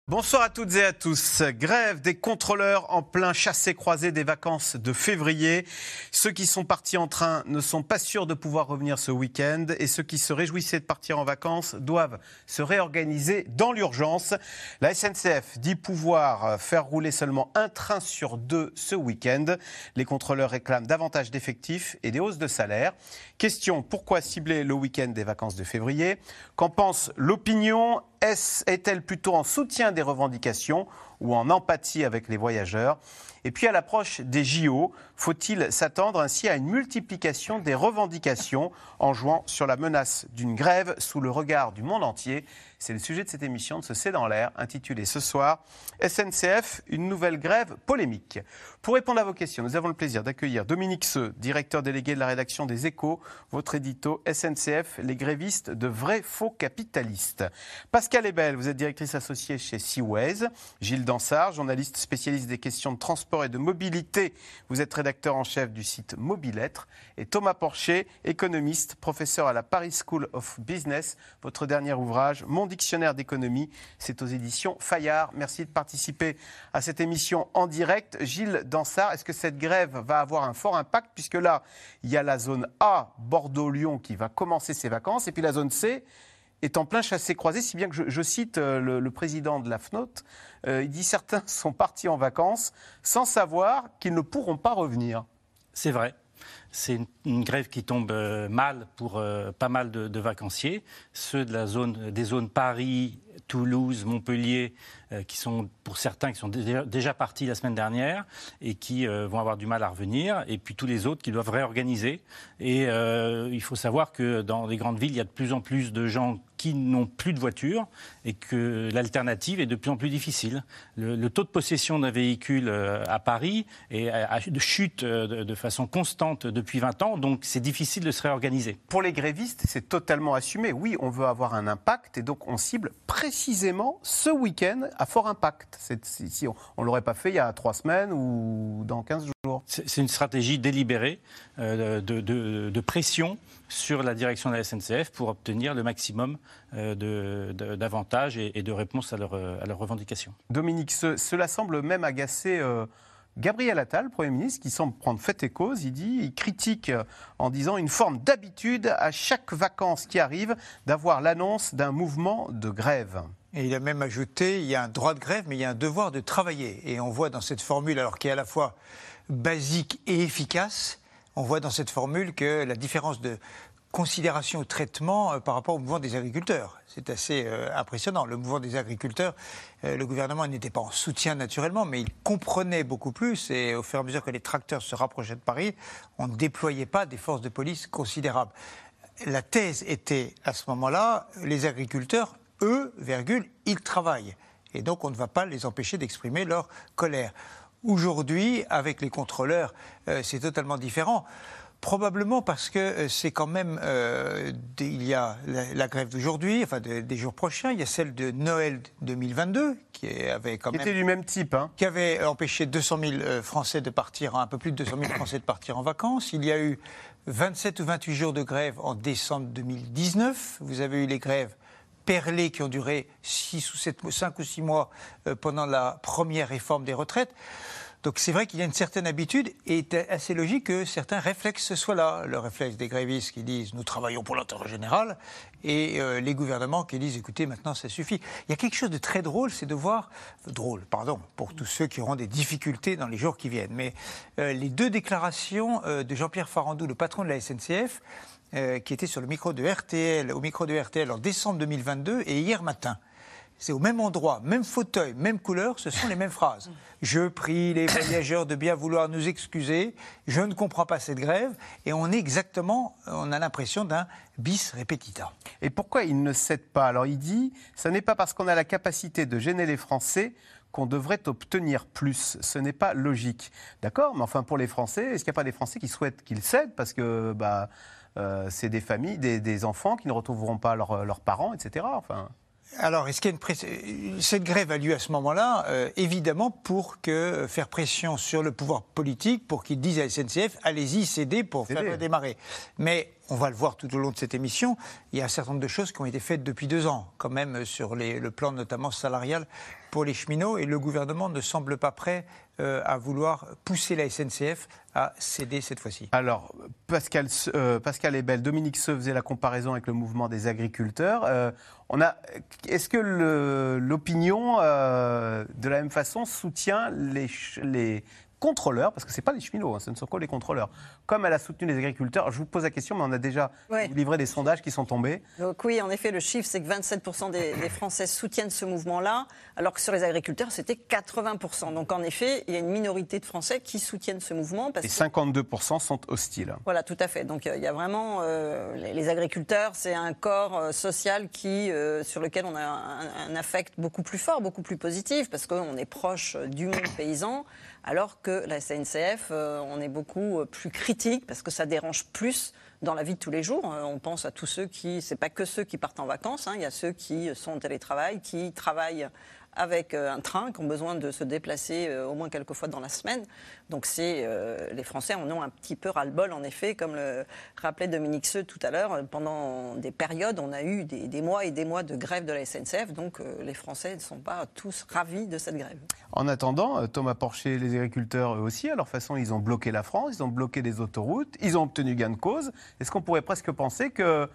Bonsoir à toutes et à tous. Grève des contrôleurs en plein chassé-croisé des vacances de février. Ceux qui sont partis en train ne sont pas sûrs de pouvoir revenir ce week-end et ceux qui se réjouissaient de partir en vacances doivent se réorganiser dans l'urgence. La SNCF dit pouvoir faire rouler seulement un train sur deux ce week-end. Les contrôleurs réclament davantage d'effectifs et des hausses de salaire. Question, pourquoi cibler le week-end des vacances de février? Qu'en pense l'opinion? Est-elle plutôt en soutien des revendications ou en empathie avec les voyageurs? Et puis à l'approche des JO, faut-il s'attendre ainsi à une multiplication des revendications en jouant sur la menace d'une grève sous le regard du monde entier? C'est le sujet de cette émission de ce C'est dans l'air, intitulée ce soir « SNCF, une nouvelle grève polémique ». Pour répondre à vos questions, nous avons le plaisir d'accueillir Dominique Seux, directeur délégué de la rédaction des Échos, votre édito SNCF, les grévistes de vrais faux capitalistes. Pascal Ebel, vous êtes directrice associée chez Seaways. Gilles Dansard, journaliste spécialiste des questions de transport et de mobilité. Vous êtes rédacteur en chef du site Mobilettre. Et Thomas Porcher, économiste, professeur à la Paris School of Business. Votre dernier ouvrage, Mon dictionnaire d'économie, c'est aux éditions Fayard. Merci de participer à cette émission en direct. Gilles Dansard, est-ce que cette grève va avoir un fort impact? Puisque là, il y a la zone A, Bordeaux-Lyon, qui va commencer ses vacances. Et puis la zone C est en plein chassé-croisé, si bien que je cite le président de la FNOT. Il dit « Certains sont partis en vacances sans savoir qu'ils ne pourront pas revenir ». C'est vrai. C'est une grève qui tombe mal pour pas mal de vacanciers. Ceux de des zones Paris, Toulouse, Montpellier, qui sont pour certains qui sont déjà partis la semaine dernière et qui vont avoir du mal à revenir. Et puis tous les autres qui doivent réorganiser. Et il faut savoir que dans les grandes villes, il y a de plus en plus de gens qui n'ont plus de voiture et que l'alternative est de plus en plus difficile. Le taux de possession d'un véhicule à Paris chute de façon constante depuis 20 ans, donc c'est difficile de se réorganiser. Pour les grévistes, c'est totalement assumé. Oui, on veut avoir un impact et donc on cible précisément ce week-end à fort impact. Si on ne l'aurait pas fait il y a 3 semaines ou dans 15 jours. C'est une stratégie délibérée de pression sur la direction de la SNCF pour obtenir le maximum d'avantages et de réponses à leurs revendications. Dominique, cela semble même agacer Gabriel Attal, Premier ministre, qui semble prendre fait et cause. Il critique en disant une forme d'habitude à chaque vacances qui arrive d'avoir l'annonce d'un mouvement de grève. Et il a même ajouté, il y a un droit de grève, mais il y a un devoir de travailler. Et on voit dans cette formule, alors qui est à la fois basique et efficace, on voit dans cette formule que la différence de considération ou traitement par rapport au mouvement des agriculteurs. C'est assez impressionnant. Le mouvement des agriculteurs, le gouvernement n'était pas en soutien naturellement, mais il comprenait beaucoup plus. Et au fur et à mesure que les tracteurs se rapprochaient de Paris, on ne déployait pas des forces de police considérables. La thèse était, à ce moment-là, les agriculteurs, eux, ils travaillent. Et donc on ne va pas les empêcher d'exprimer leur colère. Aujourd'hui, avec les contrôleurs, c'est totalement différent. Probablement parce que c'est quand même, il y a la grève d'aujourd'hui, enfin des jours prochains, il y a celle de Noël 2022 qui était du même type, qui avait empêché 200 000 Français de partir, un peu plus de 200 000 Français de partir en vacances. Il y a eu 27 ou 28 jours de grève en décembre 2019. Vous avez eu les grèves perlées qui ont duré 5 ou 6 mois pendant la première réforme des retraites. Donc c'est vrai qu'il y a une certaine habitude et il est assez logique que certains réflexes soient là. Le réflexe des grévistes qui disent « nous travaillons pour l'intérêt général » et les gouvernements qui disent « écoutez, maintenant ça suffit ». Il y a quelque chose de très drôle, c'est de voir... Drôle, pardon, pour tous ceux qui auront des difficultés dans les jours qui viennent. Mais les 2 déclarations de Jean-Pierre Farandou, le patron de la SNCF, qui était sur le micro de RTL, au micro de RTL en décembre 2022 et hier matin. C'est au même endroit, même fauteuil, même couleur, ce sont les mêmes phrases. Je prie les voyageurs de bien vouloir nous excuser, je ne comprends pas cette grève, et on a l'impression d'un bis repetita. Et pourquoi il ne cède pas? Alors il dit, ce n'est pas parce qu'on a la capacité de gêner les Français qu'on devrait obtenir plus. Ce n'est pas logique. D'accord, mais enfin pour les Français, est-ce qu'il n'y a pas des Français qui souhaitent qu'ils cèdent parce que c'est des familles, des enfants qui ne retrouveront pas leurs parents, etc. Enfin... Alors, est-ce qu'il y a cette grève a lieu à ce moment-là, évidemment, pour faire pression sur le pouvoir politique, pour qu'ils disent à la SNCF, allez-y, cédez pour faire démarrer. Mais on va le voir tout au long de cette émission, il y a un certain nombre de choses qui ont été faites depuis 2 ans, quand même, sur le plan notamment salarial pour les cheminots, et le gouvernement ne semble pas prêt à vouloir pousser la SNCF à céder cette fois-ci. Alors, Pascal Ebel, Dominique Seux faisait la comparaison avec le mouvement des agriculteurs. Est-ce que l'opinion, de la même façon, soutient les contrôleurs, parce que ce n'est pas les cheminots, ce ne sont que les contrôleurs, comme elle a soutenu les agriculteurs? Je vous pose la question, mais on a déjà livré des sondages qui sont tombés. Donc oui, en effet, le chiffre, c'est que 27% des Français soutiennent ce mouvement-là, alors que sur les agriculteurs, c'était 80%. Donc en effet, il y a une minorité de Français qui soutiennent ce mouvement. Et 52% sont hostiles. Voilà, tout à fait. Donc il y a vraiment... les agriculteurs, c'est un corps social sur lequel on a un affect beaucoup plus fort, beaucoup plus positif, parce qu'on est proche du monde paysan, alors que la SNCF, on est beaucoup plus critique, parce que ça dérange plus dans la vie de tous les jours. On pense à tous ceux qui... C'est pas que ceux qui partent en vacances, il y a ceux qui sont en télétravail, qui travaillent avec un train, qui ont besoin de se déplacer au moins quelques fois dans la semaine. Donc les Français en ont un petit peu ras-le-bol, en effet, comme le rappelait Dominique Seux tout à l'heure. Pendant des périodes, on a eu des mois et des mois de grève de la SNCF, donc les Français ne sont pas tous ravis de cette grève. En attendant, Thomas Porcher, les agriculteurs, eux aussi, à leur façon, ils ont bloqué la France, ils ont bloqué des autoroutes, ils ont obtenu gain de cause. Est-ce qu'on pourrait presque penser que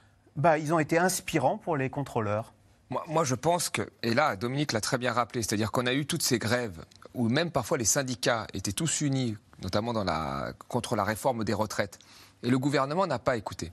ils ont été inspirants pour les contrôleurs ? Moi, je pense que, et là, Dominique l'a très bien rappelé, c'est-à-dire qu'on a eu toutes ces grèves où même parfois les syndicats étaient tous unis, notamment contre la réforme des retraites. Et le gouvernement n'a pas écouté.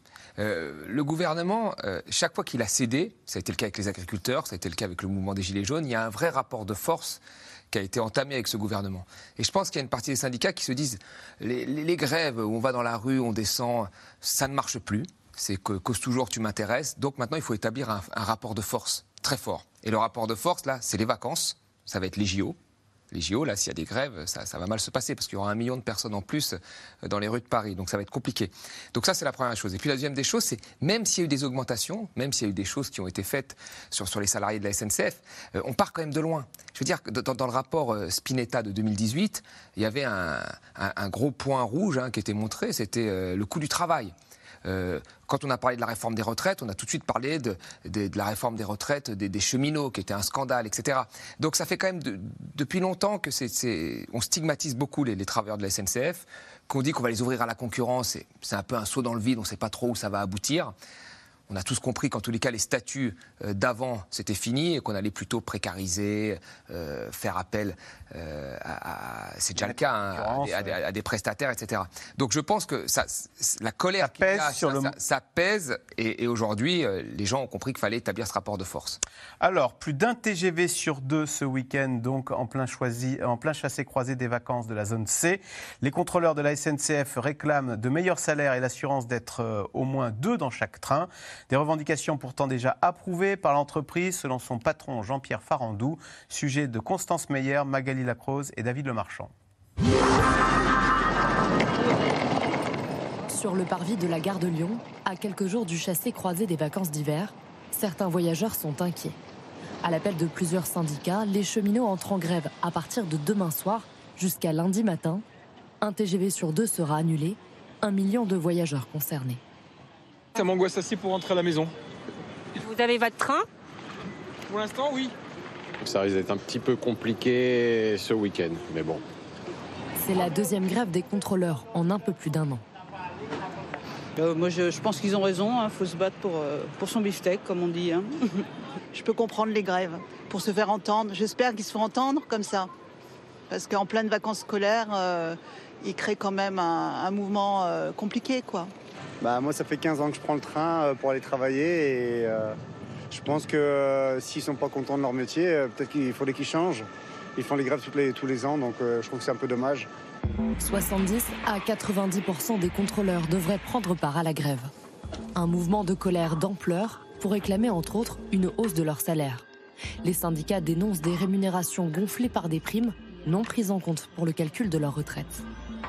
Le gouvernement, chaque fois qu'il a cédé, ça a été le cas avec les agriculteurs, ça a été le cas avec le mouvement des Gilets jaunes, il y a un vrai rapport de force qui a été entamé avec ce gouvernement. Et je pense qu'il y a une partie des syndicats qui se disent les grèves où on va dans la rue, on descend, ça ne marche plus. C'est que cause toujours tu m'intéresses. Donc maintenant, il faut établir un rapport de force très fort. Et le rapport de force, là, c'est les vacances. Ça va être les JO. Les JO, là, s'il y a des grèves, ça va mal se passer parce qu'il y aura 1 million de personnes en plus dans les rues de Paris. Donc ça va être compliqué. Donc ça, c'est la première chose. Et puis la deuxième des choses, c'est même s'il y a eu des augmentations, même s'il y a eu des choses qui ont été faites sur les salariés de la SNCF, on part quand même de loin. Je veux dire que dans le rapport Spinetta de 2018, il y avait un gros point rouge qui était montré, c'était le coût du travail. Quand on a parlé de la réforme des retraites, on a tout de suite parlé de la réforme des retraites des cheminots, qui était un scandale, etc. Donc ça fait quand même depuis longtemps que on stigmatise beaucoup les travailleurs de la SNCF, qu'on dit qu'on va les ouvrir à la concurrence, et c'est un peu un saut dans le vide, on ne sait pas trop où ça va aboutir. On a tous compris qu'en tous les cas, les statuts d'avant, c'était fini et qu'on allait plutôt précariser, faire appel c'est déjà le cas, à des prestataires, etc. Donc je pense que la colère ça pèse et aujourd'hui, les gens ont compris qu'il fallait établir ce rapport de force. Alors, plus d'1 TGV sur 2 ce week-end, donc en plein chassé-croisé des vacances de la zone C. Les contrôleurs de la SNCF réclament de meilleurs salaires et l'assurance d'être au moins 2 dans chaque train. Des revendications pourtant déjà approuvées par l'entreprise, selon son patron Jean-Pierre Farandou. Sujet de Constance Meyer, Magali Lacrose et David Lemarchand. Sur le parvis de la gare de Lyon, à quelques jours du chassé-croisé des vacances d'hiver, certains voyageurs sont inquiets. À l'appel de plusieurs syndicats, les cheminots entrent en grève à partir de demain soir jusqu'à lundi matin. 1 TGV sur 2 sera annulé, 1 million de voyageurs concernés. Ça m'angoisse assez pour rentrer à la maison. Vous avez votre train ? Pour l'instant, oui. Ça risque d'être un petit peu compliqué ce week-end, mais bon. C'est la 2e grève des contrôleurs en un peu plus d'1 an. Moi, je pense qu'ils ont raison. Faut se battre pour son beefsteak, comme on dit. Je peux comprendre les grèves pour se faire entendre. J'espère qu'ils se font entendre comme ça. Parce qu'en pleine vacances scolaires, ils créent quand même un mouvement compliqué, quoi. Moi, ça fait 15 ans que je prends le train pour aller travailler et je pense que s'ils ne sont pas contents de leur métier, peut-être qu'il faudrait qu'ils changent. Ils font les grèves tous les ans, donc je trouve que c'est un peu dommage. 70 à 90% des contrôleurs devraient prendre part à la grève. Un mouvement de colère d'ampleur pour réclamer entre autres une hausse de leur salaire. Les syndicats dénoncent des rémunérations gonflées par des primes non prises en compte pour le calcul de leur retraite.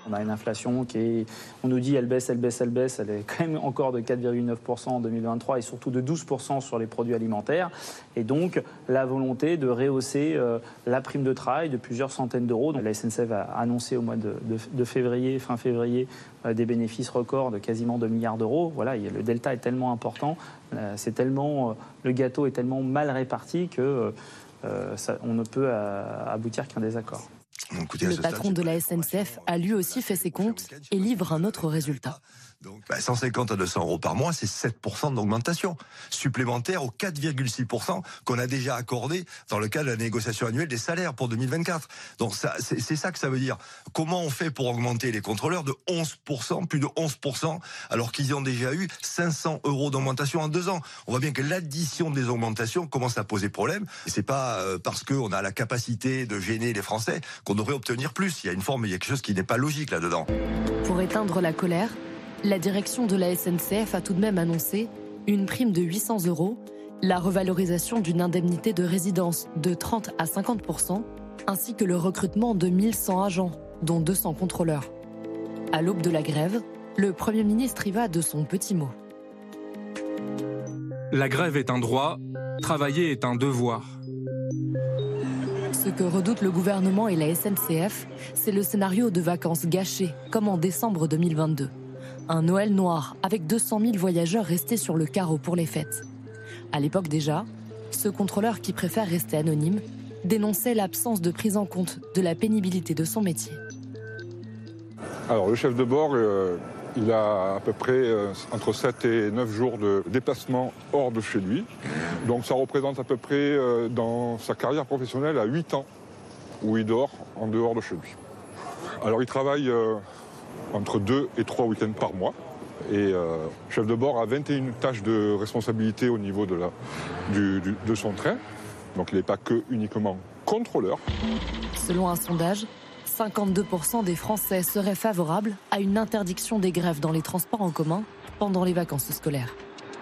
On a une inflation on nous dit elle baisse, elle est quand même encore de 4,9% en 2023 et surtout de 12% sur les produits alimentaires. Et donc la volonté de rehausser la prime de travail de plusieurs centaines d'euros. Donc, la SNCF a annoncé au mois de février, fin février, des bénéfices records de quasiment 2 milliards d'euros. Voilà, le delta est tellement important, le gâteau est tellement mal réparti que on ne peut aboutir qu'à un désaccord. Le patron de la SNCF a lui aussi fait ses comptes et livre un autre résultat. 150 à 200 euros par mois, c'est 7% d'augmentation supplémentaire aux 4,6% qu'on a déjà accordé dans le cadre de la négociation annuelle des salaires pour 2024. Donc c'est ça que ça veut dire. Comment on fait pour augmenter les contrôleurs de 11%, plus de 11%, alors qu'ils ont déjà eu 500 euros d'augmentation en 2 ans. On voit bien que l'addition des augmentations commence à poser problème. Et c'est pas parce qu'on a la capacité de gêner les Français qu'on devrait obtenir plus. Il y a quelque chose qui n'est pas logique là-dedans. Pour éteindre la colère, la direction de la SNCF a tout de même annoncé une prime de 800 euros, la revalorisation d'une indemnité de résidence de 30 à 50%, ainsi que le recrutement de 1100 agents, dont 200 contrôleurs. À l'aube de la grève, le Premier ministre y va de son petit mot. La grève est un droit, travailler est un devoir. Ce que redoutent le gouvernement et la SNCF, c'est le scénario de vacances gâchées, comme en décembre 2022. Un Noël noir avec 200 000 voyageurs restés sur le carreau pour les fêtes. À l'époque déjà, ce contrôleur qui préfère rester anonyme dénonçait l'absence de prise en compte de la pénibilité de son métier. Alors le chef de bord, il a à peu près entre 7 et 9 jours de déplacement hors de chez lui. Donc ça représente à peu près dans sa carrière professionnelle à 8 ans où il dort en dehors de chez lui. Alors il travaille entre 2 et 3 week-ends par mois. Et chef de bord a 21 tâches de responsabilité au niveau de son train. Donc il n'est pas uniquement contrôleur. Selon un sondage, 52% des Français seraient favorables à une interdiction des grèves dans les transports en commun pendant les vacances scolaires.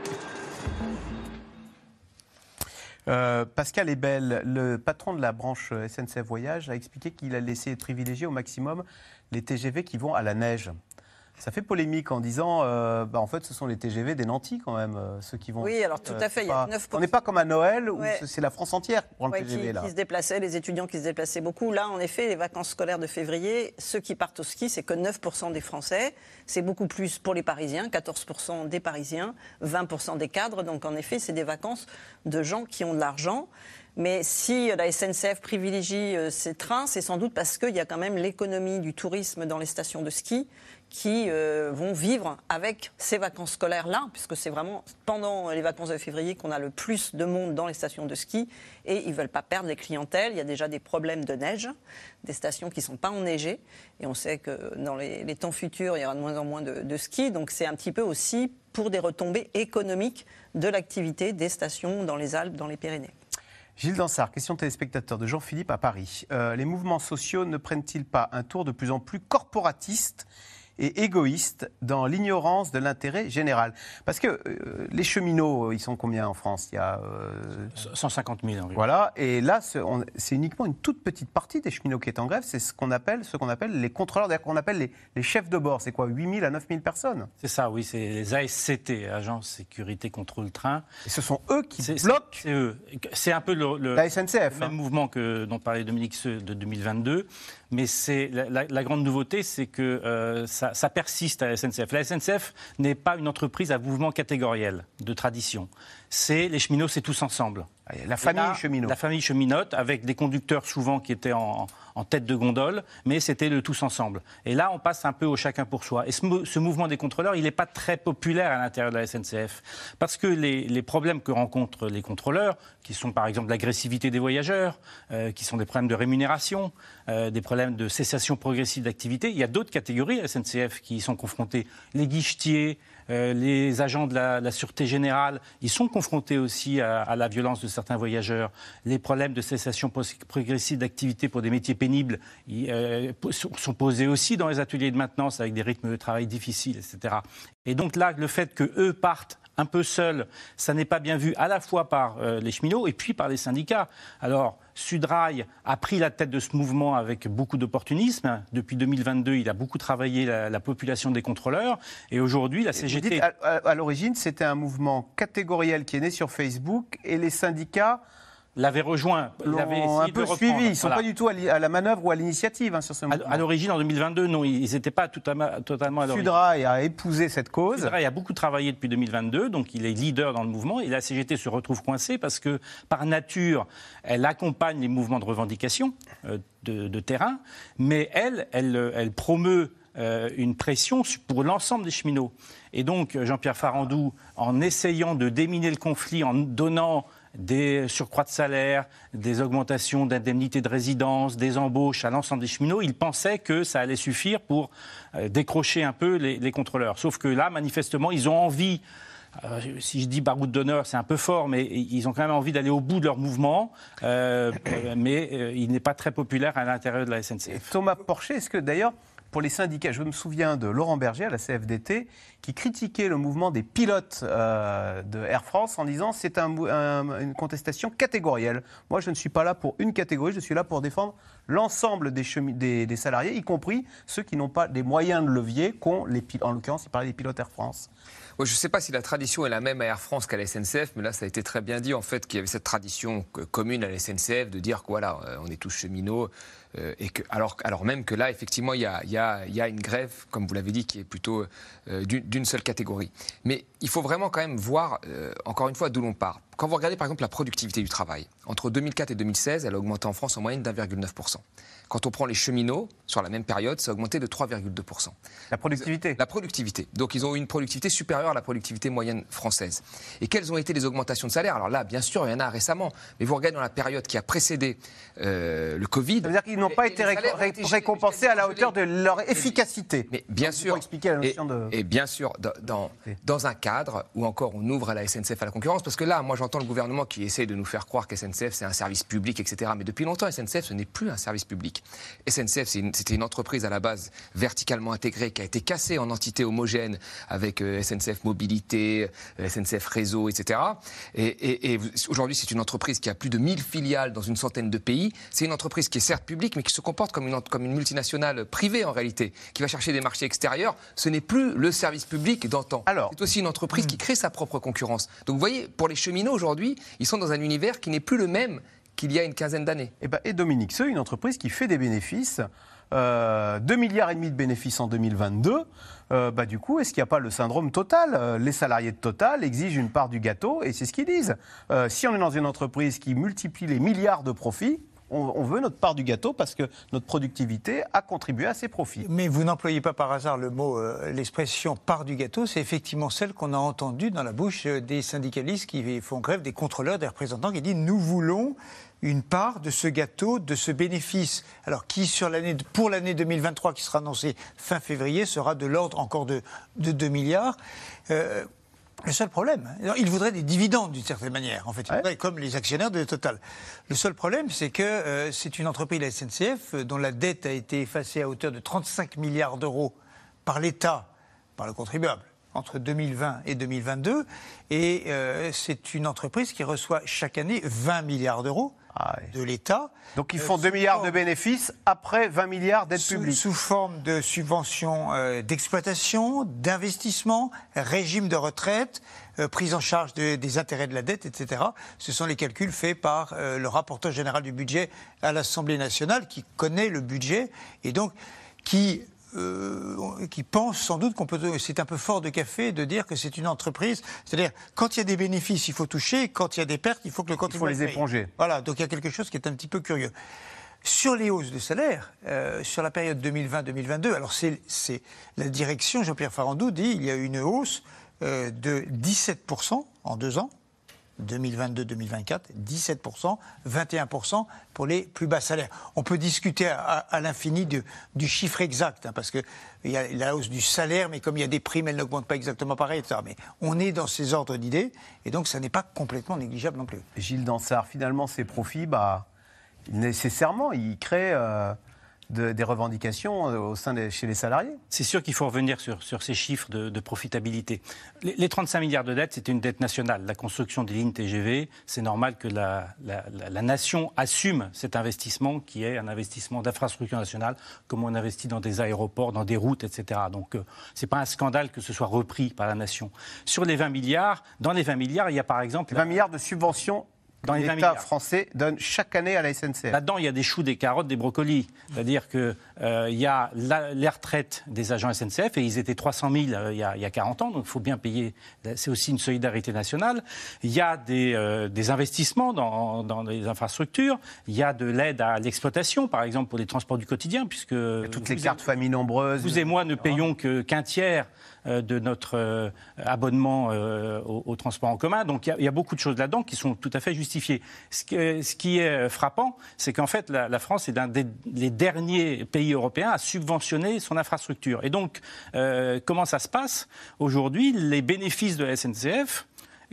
Pascal Ebel, le patron de la branche SNCF Voyage, a expliqué qu'il allait essayer de privilégier au maximum les TGV qui vont à la neige. Ça fait polémique en disant, en fait, ce sont les TGV des nantis quand même, ceux qui vont... Oui, alors tout à fait, il y a 9%. On n'est pas comme à Noël où ouais. c'est la France entière qui prend le TGV. Qui se déplaçaient, les étudiants qui se déplaçaient beaucoup. Là, en effet, les vacances scolaires de février, ceux qui partent au ski, c'est que 9% des Français. C'est beaucoup plus pour les Parisiens, 14% des Parisiens, 20% des cadres. Donc en effet, c'est des vacances de gens qui ont de l'argent. Mais si la SNCF privilégie ces trains, c'est sans doute parce qu'il y a quand même l'économie du tourisme dans les stations de ski qui vont vivre avec ces vacances scolaires-là, puisque c'est vraiment pendant les vacances de février qu'on a le plus de monde dans les stations de ski, et ils ne veulent pas perdre les clientèles. Il y a déjà des problèmes de neige, des stations qui ne sont pas enneigées, et on sait que dans les temps futurs, il y aura de moins en moins de ski, donc c'est un petit peu aussi pour des retombées économiques de l'activité des stations dans les Alpes, dans les Pyrénées. Gilles Dansard, question téléspectateur de Jean-Philippe à Paris. Les mouvements sociaux ne prennent-ils pas un tour de plus en plus corporatiste et égoïste dans l'ignorance de l'intérêt général? Parce que les cheminots, ils sont combien en France? Il y a 150 000 environ. Voilà, et là, c'est uniquement une toute petite partie des cheminots qui est en grève. C'est ce qu'on appelle les contrôleurs, d'ailleurs qu'on appelle les chefs de bord. C'est quoi, 8 000 à 9 000 personnes? C'est ça, oui, c'est les ASCT, Agence Sécurité Contrôle Train. Et ce sont eux qui bloquent. C'est eux. C'est un peu la SNCF, le même mouvement dont parlait Dominique Seux de 2022. Mais c'est la grande nouveauté, c'est que ça persiste à la SNCF. La SNCF n'est pas une entreprise à mouvement catégoriel de tradition. Les cheminots, c'est tous ensemble. La famille cheminot. La famille cheminote, avec des conducteurs souvent qui étaient en tête de gondole, mais c'était le tous ensemble. Et là, on passe un peu au chacun pour soi. Et ce mouvement des contrôleurs, il n'est pas très populaire à l'intérieur de la SNCF. Parce que les problèmes que rencontrent les contrôleurs, qui sont par exemple l'agressivité des voyageurs, qui sont des problèmes de rémunération, des problèmes de cessation progressive d'activité, il y a d'autres catégories à la SNCF qui y sont confrontées. Les guichetiers, les agents de la Sûreté Générale, ils sont confrontés aussi à la violence de certains voyageurs. Les problèmes de cessation progressive d'activité pour des métiers pénibles sont posés aussi dans les ateliers de maintenance avec des rythmes de travail difficiles, etc. Et donc là, le fait qu'eux partent un peu seuls, ça n'est pas bien vu à la fois par les cheminots et puis par les syndicats. Alors, Sudrail a pris la tête de ce mouvement avec beaucoup d'opportunisme. Depuis 2022, il a beaucoup travaillé la population des contrôleurs. Et aujourd'hui, la CGT... Vous dites, à l'origine, c'était un mouvement catégoriel qui est né sur Facebook et les syndicats... l'avaient rejoint, l'avaient essayé un peu de suivi. reprendre. Ils ne sont pas du tout à la manœuvre ou à l'initiative sur ce mouvement. À l'origine, en 2022, non, ils n'étaient pas totalement à l'origine. Sudrail a épousé cette cause. Sudrail a beaucoup travaillé depuis 2022, donc il est leader dans le mouvement. Et la CGT se retrouve coincée parce que, par nature, elle accompagne les mouvements de revendication de terrain, mais elle promeut une pression pour l'ensemble des cheminots. Et donc, Jean-Pierre Farandou, en essayant de déminer le conflit, en donnant des surcroîts de salaire, des augmentations d'indemnités de résidence, des embauches à l'ensemble des cheminots, il pensait que ça allait suffire pour décrocher un peu les contrôleurs. Sauf que là, manifestement, ils ont envie, si je dis baroud d'honneur, c'est un peu fort, mais ils ont quand même envie d'aller au bout de leur mouvement, mais il n'est pas très populaire à l'intérieur de la SNCF. Et Thomas Porcher, est-ce que d'ailleurs, pour les syndicats, je me souviens de Laurent Berger à la CFDT qui critiquait le mouvement des pilotes de Air France en disant c'est une contestation catégorielle. Moi, je ne suis pas là pour une catégorie, je suis là pour défendre l'ensemble des salariés, y compris ceux qui n'ont pas les moyens de levier qu'ont les pilotes. En l'occurrence, il parlait des pilotes Air France. Ouais, je ne sais pas si la tradition est la même à Air France qu'à la SNCF, mais là, ça a été très bien dit, en fait, qu'il y avait cette tradition commune à la SNCF de dire que voilà, on est tous cheminots. Et que, alors même que là, effectivement, il y a une grève, comme vous l'avez dit, qui est plutôt d'une seule catégorie. Mais il faut vraiment quand même voir, encore une fois, d'où l'on part. Quand vous regardez, par exemple, la productivité du travail, entre 2004 et 2016, elle a augmenté en France en moyenne d'1,9%. Quand on prend les cheminots, sur la même période, ça a augmenté de 3,2%. La productivité ? La productivité. Donc, ils ont eu une productivité supérieure à la productivité moyenne française. Et quelles ont été les augmentations de salaire ? Alors là, bien sûr, il y en a récemment. Mais vous regardez dans la période qui a précédé le Covid... Ça veut dire qu'ils n'ont pas été récompensés à la hauteur de leur efficacité. Mais bien sûr. Pour expliquer la notion et bien sûr, dans un cadre où encore on ouvre à la SNCF à la concurrence, parce que là, moi j'entends le gouvernement qui essaie de nous faire croire que SNCF c'est un service public, etc. Mais depuis longtemps, SNCF ce n'est plus un service public. SNCF c'était une entreprise à la base verticalement intégrée qui a été cassée en entités homogènes avec SNCF Mobilité, SNCF Réseau, etc. Et aujourd'hui, c'est une entreprise qui a plus de 1000 filiales dans une centaine de pays. C'est une entreprise qui est certes publique, mais qui se comporte comme une multinationale privée en réalité, qui va chercher des marchés extérieurs. Ce n'est plus le service public d'antan. C'est aussi une entreprise qui crée sa propre concurrence. Donc vous voyez, pour les cheminots aujourd'hui, ils sont dans un univers qui n'est plus le même qu'il y a une quinzaine d'années. Et Dominique Seux, une entreprise qui fait des bénéfices, 2,5 milliards de bénéfices en 2022. Du coup, est-ce qu'il n'y a pas le syndrome Total ? Les salariés de Total exigent une part du gâteau et c'est ce qu'ils disent. Si on est dans une entreprise qui multiplie les milliards de profits, on veut notre part du gâteau parce que notre productivité a contribué à ces profits. Mais vous n'employez pas par hasard le mot, l'expression part du gâteau, c'est effectivement celle qu'on a entendue dans la bouche des syndicalistes qui font grève, des contrôleurs, des représentants qui disent nous voulons une part de ce gâteau, de ce bénéfice. Alors qui, pour l'année 2023 qui sera annoncée fin février, sera de l'ordre encore de 2 milliards. Le seul problème, ils voudraient des dividendes d'une certaine manière, en fait, ils voudraient comme les actionnaires de Total. Le seul problème, c'est que c'est une entreprise, la SNCF, dont la dette a été effacée à hauteur de 35 milliards d'euros par l'État, par le contribuable, entre 2020 et 2022. Et c'est une entreprise qui reçoit chaque année 20 milliards d'euros de l'État. Donc ils font 2 milliards de bénéfices après 20 milliards d'aides publiques. Sous forme de subventions d'exploitation, d'investissement, régime de retraite, prise en charge des intérêts de la dette, etc. Ce sont les calculs faits par le rapporteur général du budget à l'Assemblée nationale qui connaît le budget et donc qui pense sans doute c'est un peu fort de café de dire que c'est une entreprise. C'est-à-dire, quand il y a des bénéfices, il faut toucher, quand il y a des pertes, il faut que le contribuable paye. Il faut les éponger. Voilà, donc il y a quelque chose qui est un petit peu curieux. Sur les hausses de salaire, sur la période 2020-2022, alors c'est la direction, Jean-Pierre Farandou dit il y a eu une hausse de 17% en 2 ans. 2022-2024, 17%, 21% pour les plus bas salaires. On peut discuter à l'infini du chiffre exact, parce qu'il y a la hausse du salaire, mais comme il y a des primes, elle n'augmente pas exactement pareil, etc. Mais on est dans ces ordres d'idées, et donc ça n'est pas complètement négligeable non plus. Gilles Dansart, finalement, ces profits, nécessairement, ils créent des revendications chez les salariés. C'est sûr qu'il faut revenir sur ces chiffres de profitabilité. Les 35 milliards de dettes, c'était une dette nationale. La construction des lignes TGV, c'est normal que la nation assume cet investissement qui est un investissement d'infrastructure nationale, comme on investit dans des aéroports, dans des routes, etc. Donc, ce n'est pas un scandale que ce soit repris par la nation. Sur les 20 milliards, dans les 20 milliards, il y a par exemple... 20 milliards de subventions. Dans l'État français donne chaque année à la SNCF. Là-dedans, il y a des choux, des carottes, des brocolis. C'est-à-dire qu'il y a les retraites des agents SNCF, et ils étaient 300 000 il y a 40 ans, donc il faut bien payer. C'est aussi une solidarité nationale. Il y a des investissements dans les infrastructures. Il y a de l'aide à l'exploitation, par exemple, pour les transports du quotidien, puisque... toutes les cartes familles nombreuses. Vous et moi ne payons qu'un tiers de notre abonnement au transport en commun. Donc il y a beaucoup de choses là-dedans qui sont tout à fait justifiées. Ce qui est frappant, c'est qu'en fait la France est l'un des derniers pays européens à subventionner son infrastructure. Et donc comment ça se passe ? Aujourd'hui, les bénéfices de la SNCF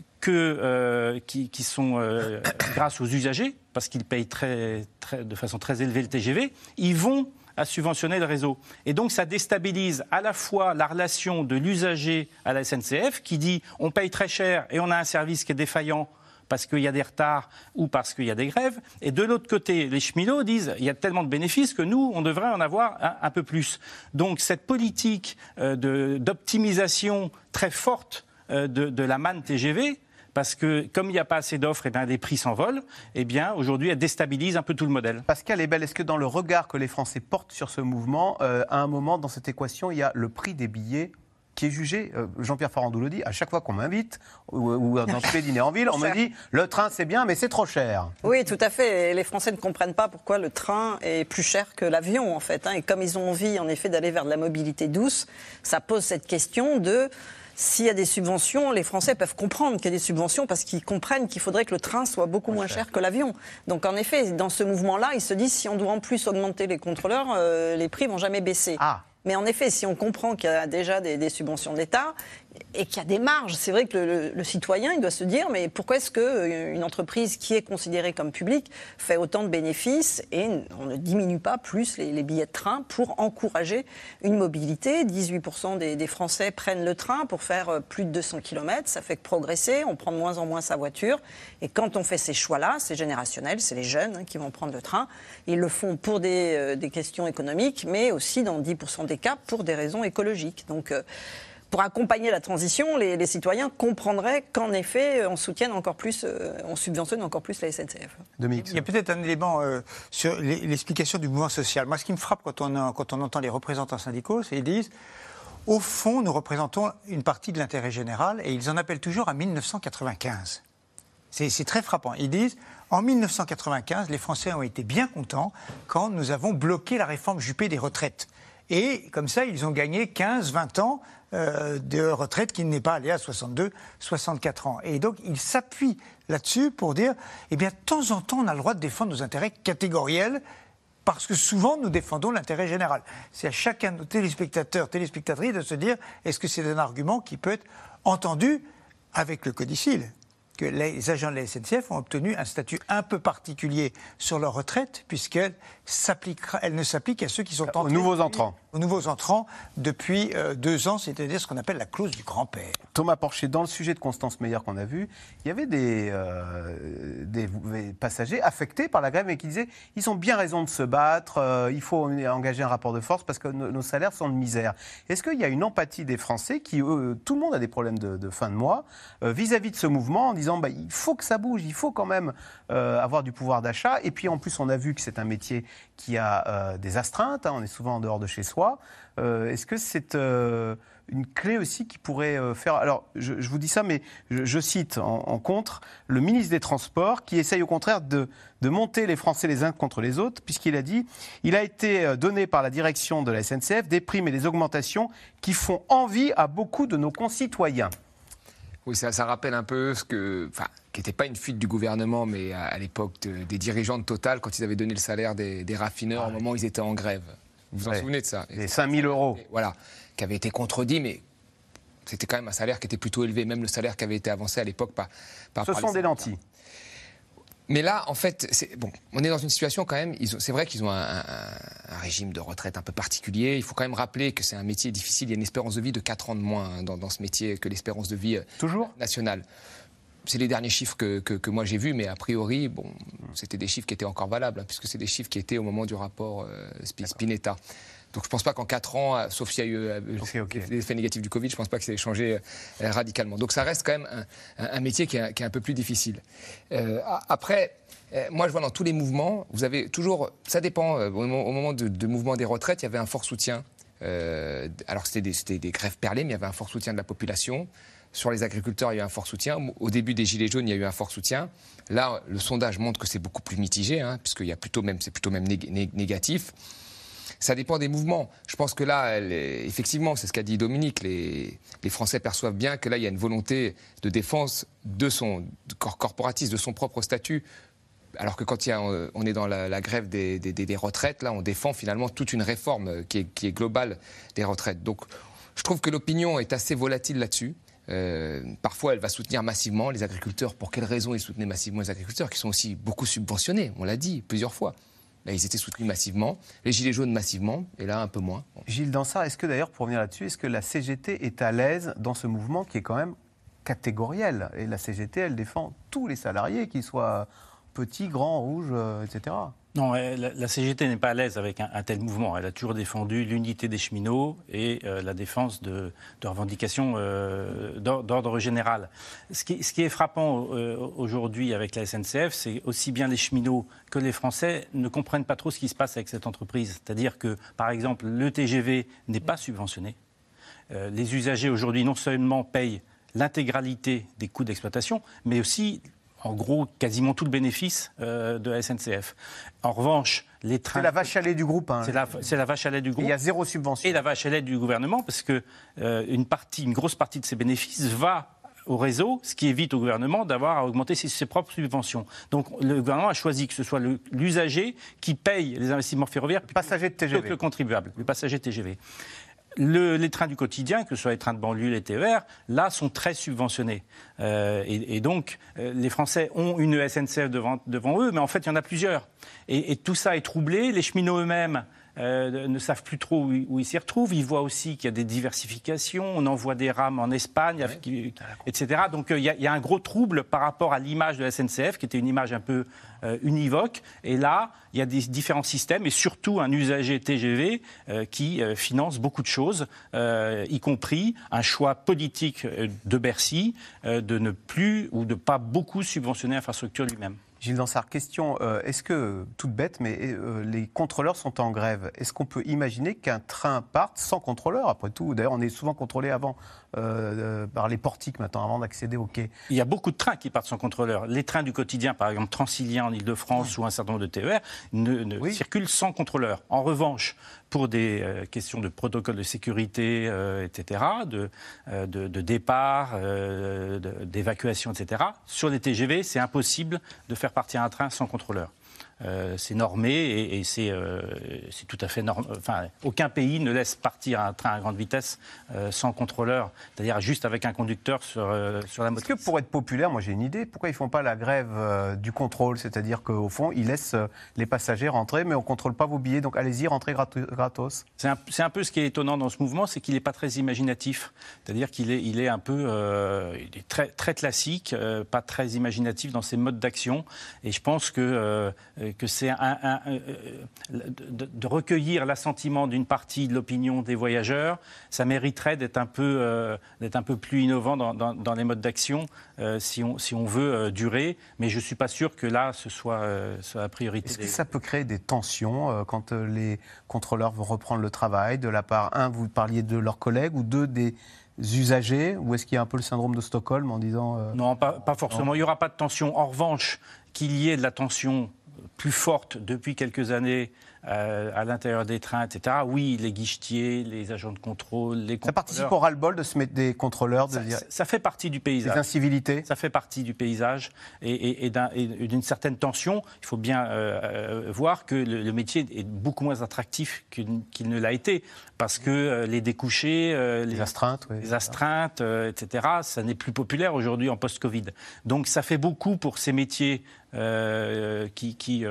qui sont grâce aux usagers, parce qu'ils payent de façon très élevée le TGV, ils vont à subventionner le réseau. Et donc ça déstabilise à la fois la relation de l'usager à la SNCF qui dit on paye très cher et on a un service qui est défaillant parce qu'il y a des retards ou parce qu'il y a des grèves. Et de l'autre côté, les cheminots disent il y a tellement de bénéfices que nous, on devrait en avoir un peu plus. Donc cette politique d'optimisation très forte de la manne TGV, parce que comme il n'y a pas assez d'offres, et bien les prix s'envolent, et bien aujourd'hui elle déstabilise un peu tout le modèle. Pascal Ebel, est-ce que dans le regard que les Français portent sur ce mouvement, à un moment dans cette équation, il y a le prix des billets qui est jugé, Jean-Pierre Farandou le dit, à chaque fois qu'on m'invite, ou dans tous les dîners en ville, on me dit le train c'est bien mais c'est trop cher. Oui, tout à fait. Et les Français ne comprennent pas pourquoi le train est plus cher que l'avion en fait. Et comme ils ont envie en effet d'aller vers de la mobilité douce, ça pose cette question de... S'il y a des subventions, les Français peuvent comprendre qu'il y a des subventions parce qu'ils comprennent qu'il faudrait que le train soit beaucoup moins cher que l'avion. Donc en effet, dans ce mouvement-là, ils se disent si on doit en plus augmenter les contrôleurs, les prix vont jamais baisser. Mais en effet, si on comprend qu'il y a déjà des subventions de l'État et qu'il y a des marges, c'est vrai que le citoyen, il doit se dire mais pourquoi est-ce qu'une entreprise qui est considérée comme publique fait autant de bénéfices et on ne diminue pas plus les billets de train pour encourager une mobilité. 18% des Français prennent le train pour faire plus de 200 km, ça fait que progresser, on prend de moins en moins sa voiture. Et quand on fait ces choix-là, c'est générationnel, c'est les jeunes qui vont prendre le train. Ils le font pour des questions économiques, mais aussi dans 10% des cas pour des raisons écologiques. Donc, pour accompagner la transition, les citoyens comprendraient qu'en effet, on subventionne encore plus la SNCF. Il y a peut-être un élément sur l'explication du mouvement social. Moi, ce qui me frappe quand on entend les représentants syndicaux, c'est qu'ils disent au fond, nous représentons une partie de l'intérêt général et ils en appellent toujours à 1995. C'est très frappant. Ils disent en 1995, les Français ont été bien contents quand nous avons bloqué la réforme Juppé des retraites. Et comme ça, ils ont gagné 15-20 ans de retraite qui n'est pas allé à 62, 64 ans. Et donc, ils s'appuient là-dessus pour dire, eh bien, de temps en temps, on a le droit de défendre nos intérêts catégoriels parce que souvent, nous défendons l'intérêt général. C'est à chacun de nos téléspectateurs, téléspectatrices de se dire, est-ce que c'est un argument qui peut être entendu avec le codicile ? Que les agents de la SNCF ont obtenu un statut un peu particulier sur leur retraite, puisqu'elle ne s'applique qu'à ceux qui sont entrés... Aux nouveaux entrants depuis 2 ans, c'est-à-dire ce qu'on appelle la clause du grand-père. Thomas Porcher, dans le sujet de Constance Meyer qu'on a vu, il y avait des passagers affectés par la grève et qui disaient ils ont bien raison de se battre, il faut engager un rapport de force parce que nos salaires sont de misère. Est-ce qu'il y a une empathie des Français qui, tout le monde a des problèmes de fin de mois, vis-à-vis de ce mouvement en disant il faut que ça bouge, il faut quand même avoir du pouvoir d'achat. Et puis en plus, on a vu que c'est un métier qui a des astreintes, on est souvent en dehors de chez soi. Est-ce que c'est une clé aussi qui pourrait faire... Alors, je vous dis ça, mais je cite en contre le ministre des Transports qui essaye au contraire de monter les Français les uns contre les autres, puisqu'il a dit il a été donné par la direction de la SNCF des primes et des augmentations qui font envie à beaucoup de nos concitoyens. Oui, ça rappelle un peu ce qui n'était pas une fuite du gouvernement, mais à l'époque des dirigeants de Total, quand ils avaient donné le salaire des raffineurs au moment où ils étaient en grève. Vous vous en souvenez de ça ? Les 5 000 €. Voilà, qui avait été contredit, mais c'était quand même un salaire qui était plutôt élevé, même le salaire qui avait été avancé à l'époque par Ce sont des lentilles. Mais là, en fait, on est dans une situation quand même, c'est vrai qu'ils ont un régime de retraite un peu particulier. Il faut quand même rappeler que c'est un métier difficile. Il y a une espérance de vie de 4 ans de moins dans ce métier que l'espérance de vie nationale. C'est les derniers chiffres que moi j'ai vus, mais a priori, c'était des chiffres qui étaient encore valables, puisque c'est des chiffres qui étaient au moment du rapport Spinetta. Donc je ne pense pas qu'en 4 ans, sauf s'il y a eu des effets négatifs du Covid, je ne pense pas que ça ait changé radicalement. Donc ça reste quand même un métier qui est un peu plus difficile. Après, moi je vois dans tous les mouvements, vous avez toujours, ça dépend, au moment de mouvement des retraites, il y avait un fort soutien. Alors c'était des grèves perlées, mais il y avait un fort soutien de la population. Sur les agriculteurs, il y a eu un fort soutien. Au début des Gilets jaunes, il y a eu un fort soutien. Là, le sondage montre que c'est beaucoup plus mitigé, puisque c'est plutôt même négatif. Ça dépend des mouvements. Je pense que là, effectivement, c'est ce qu'a dit Dominique, les Français perçoivent bien que là, il y a une volonté de défense corporatiste, de son propre statut. Alors que quand on est dans la grève des retraites, là, on défend finalement toute une réforme qui est globale des retraites. Donc, je trouve que l'opinion est assez volatile là-dessus. Parfois, elle va soutenir massivement les agriculteurs. Pour quelles raisons ils soutenaient massivement les agriculteurs, qui sont aussi beaucoup subventionnés, on l'a dit plusieurs fois. Là, ils étaient soutenus massivement, les Gilets jaunes massivement, et là, un peu moins. Gilles Dansart, est-ce que d'ailleurs, pour revenir là-dessus, est-ce que la CGT est à l'aise dans ce mouvement qui est quand même catégoriel ? Et la CGT, elle défend tous les salariés, qu'ils soient petits, grands, rouges, etc. Non, la CGT n'est pas à l'aise avec un tel mouvement. Elle a toujours défendu l'unité des cheminots et la défense de revendications d'ordre général. Ce qui est frappant aujourd'hui avec la SNCF, c'est aussi bien les cheminots que les Français ne comprennent pas trop ce qui se passe avec cette entreprise. C'est-à-dire que, par exemple, le TGV n'est pas subventionné. Les usagers aujourd'hui non seulement payent l'intégralité des coûts d'exploitation, mais aussi en gros, quasiment tout le bénéfice de la SNCF. En revanche, les trains... C'est la vache à lait du groupe. C'est la vache à lait du groupe. Et il y a 0 subvention. Et la vache à lait du gouvernement, parce que une grosse partie de ces bénéfices va au réseau, ce qui évite au gouvernement d'avoir à augmenter ses propres subventions. Donc le gouvernement a choisi que ce soit l'usager qui paye les investissements ferroviaires plutôt que le contribuable, le passager de TGV. Les trains du quotidien, que ce soit les trains de banlieue, les TER, là, sont très subventionnés. Et donc, les Français ont une SNCF devant eux, mais en fait, il y en a plusieurs. Et tout ça est troublé. Les cheminots eux-mêmes ne savent plus trop où ils s'y retrouvent. Ils voient aussi qu'il y a des diversifications. On envoie des rames en Espagne, etc. Donc, il y a un gros trouble par rapport à l'image de la SNCF, qui était une image un peu univoque. Et là, il y a des différents systèmes et surtout un usager TGV qui finance beaucoup de choses, y compris un choix politique de Bercy de ne plus ou de pas beaucoup subventionner l'infrastructure lui-même. Gilles Dansart, question, est-ce que, toute bête, mais les contrôleurs sont en grève. Est-ce qu'on peut imaginer qu'un train parte sans contrôleur, après tout? D'ailleurs, on est souvent contrôlé avant par les portiques maintenant, avant d'accéder au quai. Il y a beaucoup de trains qui partent sans contrôleur. Les trains du quotidien, par exemple Transilien en Ile-de-France ou un certain nombre de TER, circulent sans contrôleur. En revanche, pour des questions de protocole de sécurité, etc., de départ, d'évacuation, etc., sur les TGV, c'est impossible de faire partir un train sans contrôleur. C'est normé et c'est tout à fait normal. Enfin, aucun pays ne laisse partir un train à grande vitesse sans contrôleur, c'est-à-dire juste avec un conducteur sur la motrice. Est-ce que pour être populaire, moi j'ai une idée, pourquoi ils ne font pas la grève du contrôle? C'est-à-dire qu'au fond, ils laissent les passagers rentrer, mais on ne contrôle pas vos billets, donc allez-y, rentrez gratos. C'est un peu ce qui est étonnant dans ce mouvement, c'est qu'il n'est pas très imaginatif. C'est-à-dire qu'il est un peu il est très, très classique, pas très imaginatif dans ses modes d'action. Et je pense que c'est de recueillir l'assentiment d'une partie de l'opinion des voyageurs, ça mériterait d'être un peu plus innovant dans les modes d'action si on veut durer. Mais je ne suis pas sûr que là, ce soit la priorité. Est-ce que ça peut créer des tensions quand les contrôleurs vont reprendre le travail de la part, vous parliez de leurs collègues, ou des usagers, ou est-ce qu'il y a un peu le syndrome de Stockholm en disant... Non, pas forcément. Non. Il n'y aura pas de tension. En revanche, qu'il y ait de la tension plus forte depuis quelques années à l'intérieur des trains, etc. Oui, les guichetiers, les agents de contrôle, les contrôleurs... Ça participe au ras-le-bol de se mettre des contrôleurs, ça fait partie du paysage. Des incivilités. Ça fait partie du paysage et d'une certaine tension. Il faut bien voir que le métier est beaucoup moins attractif qu'il ne l'a été, parce que les découchés, les astreintes, etc., ça n'est plus populaire aujourd'hui en post-Covid. Donc ça fait beaucoup pour ces métiers qui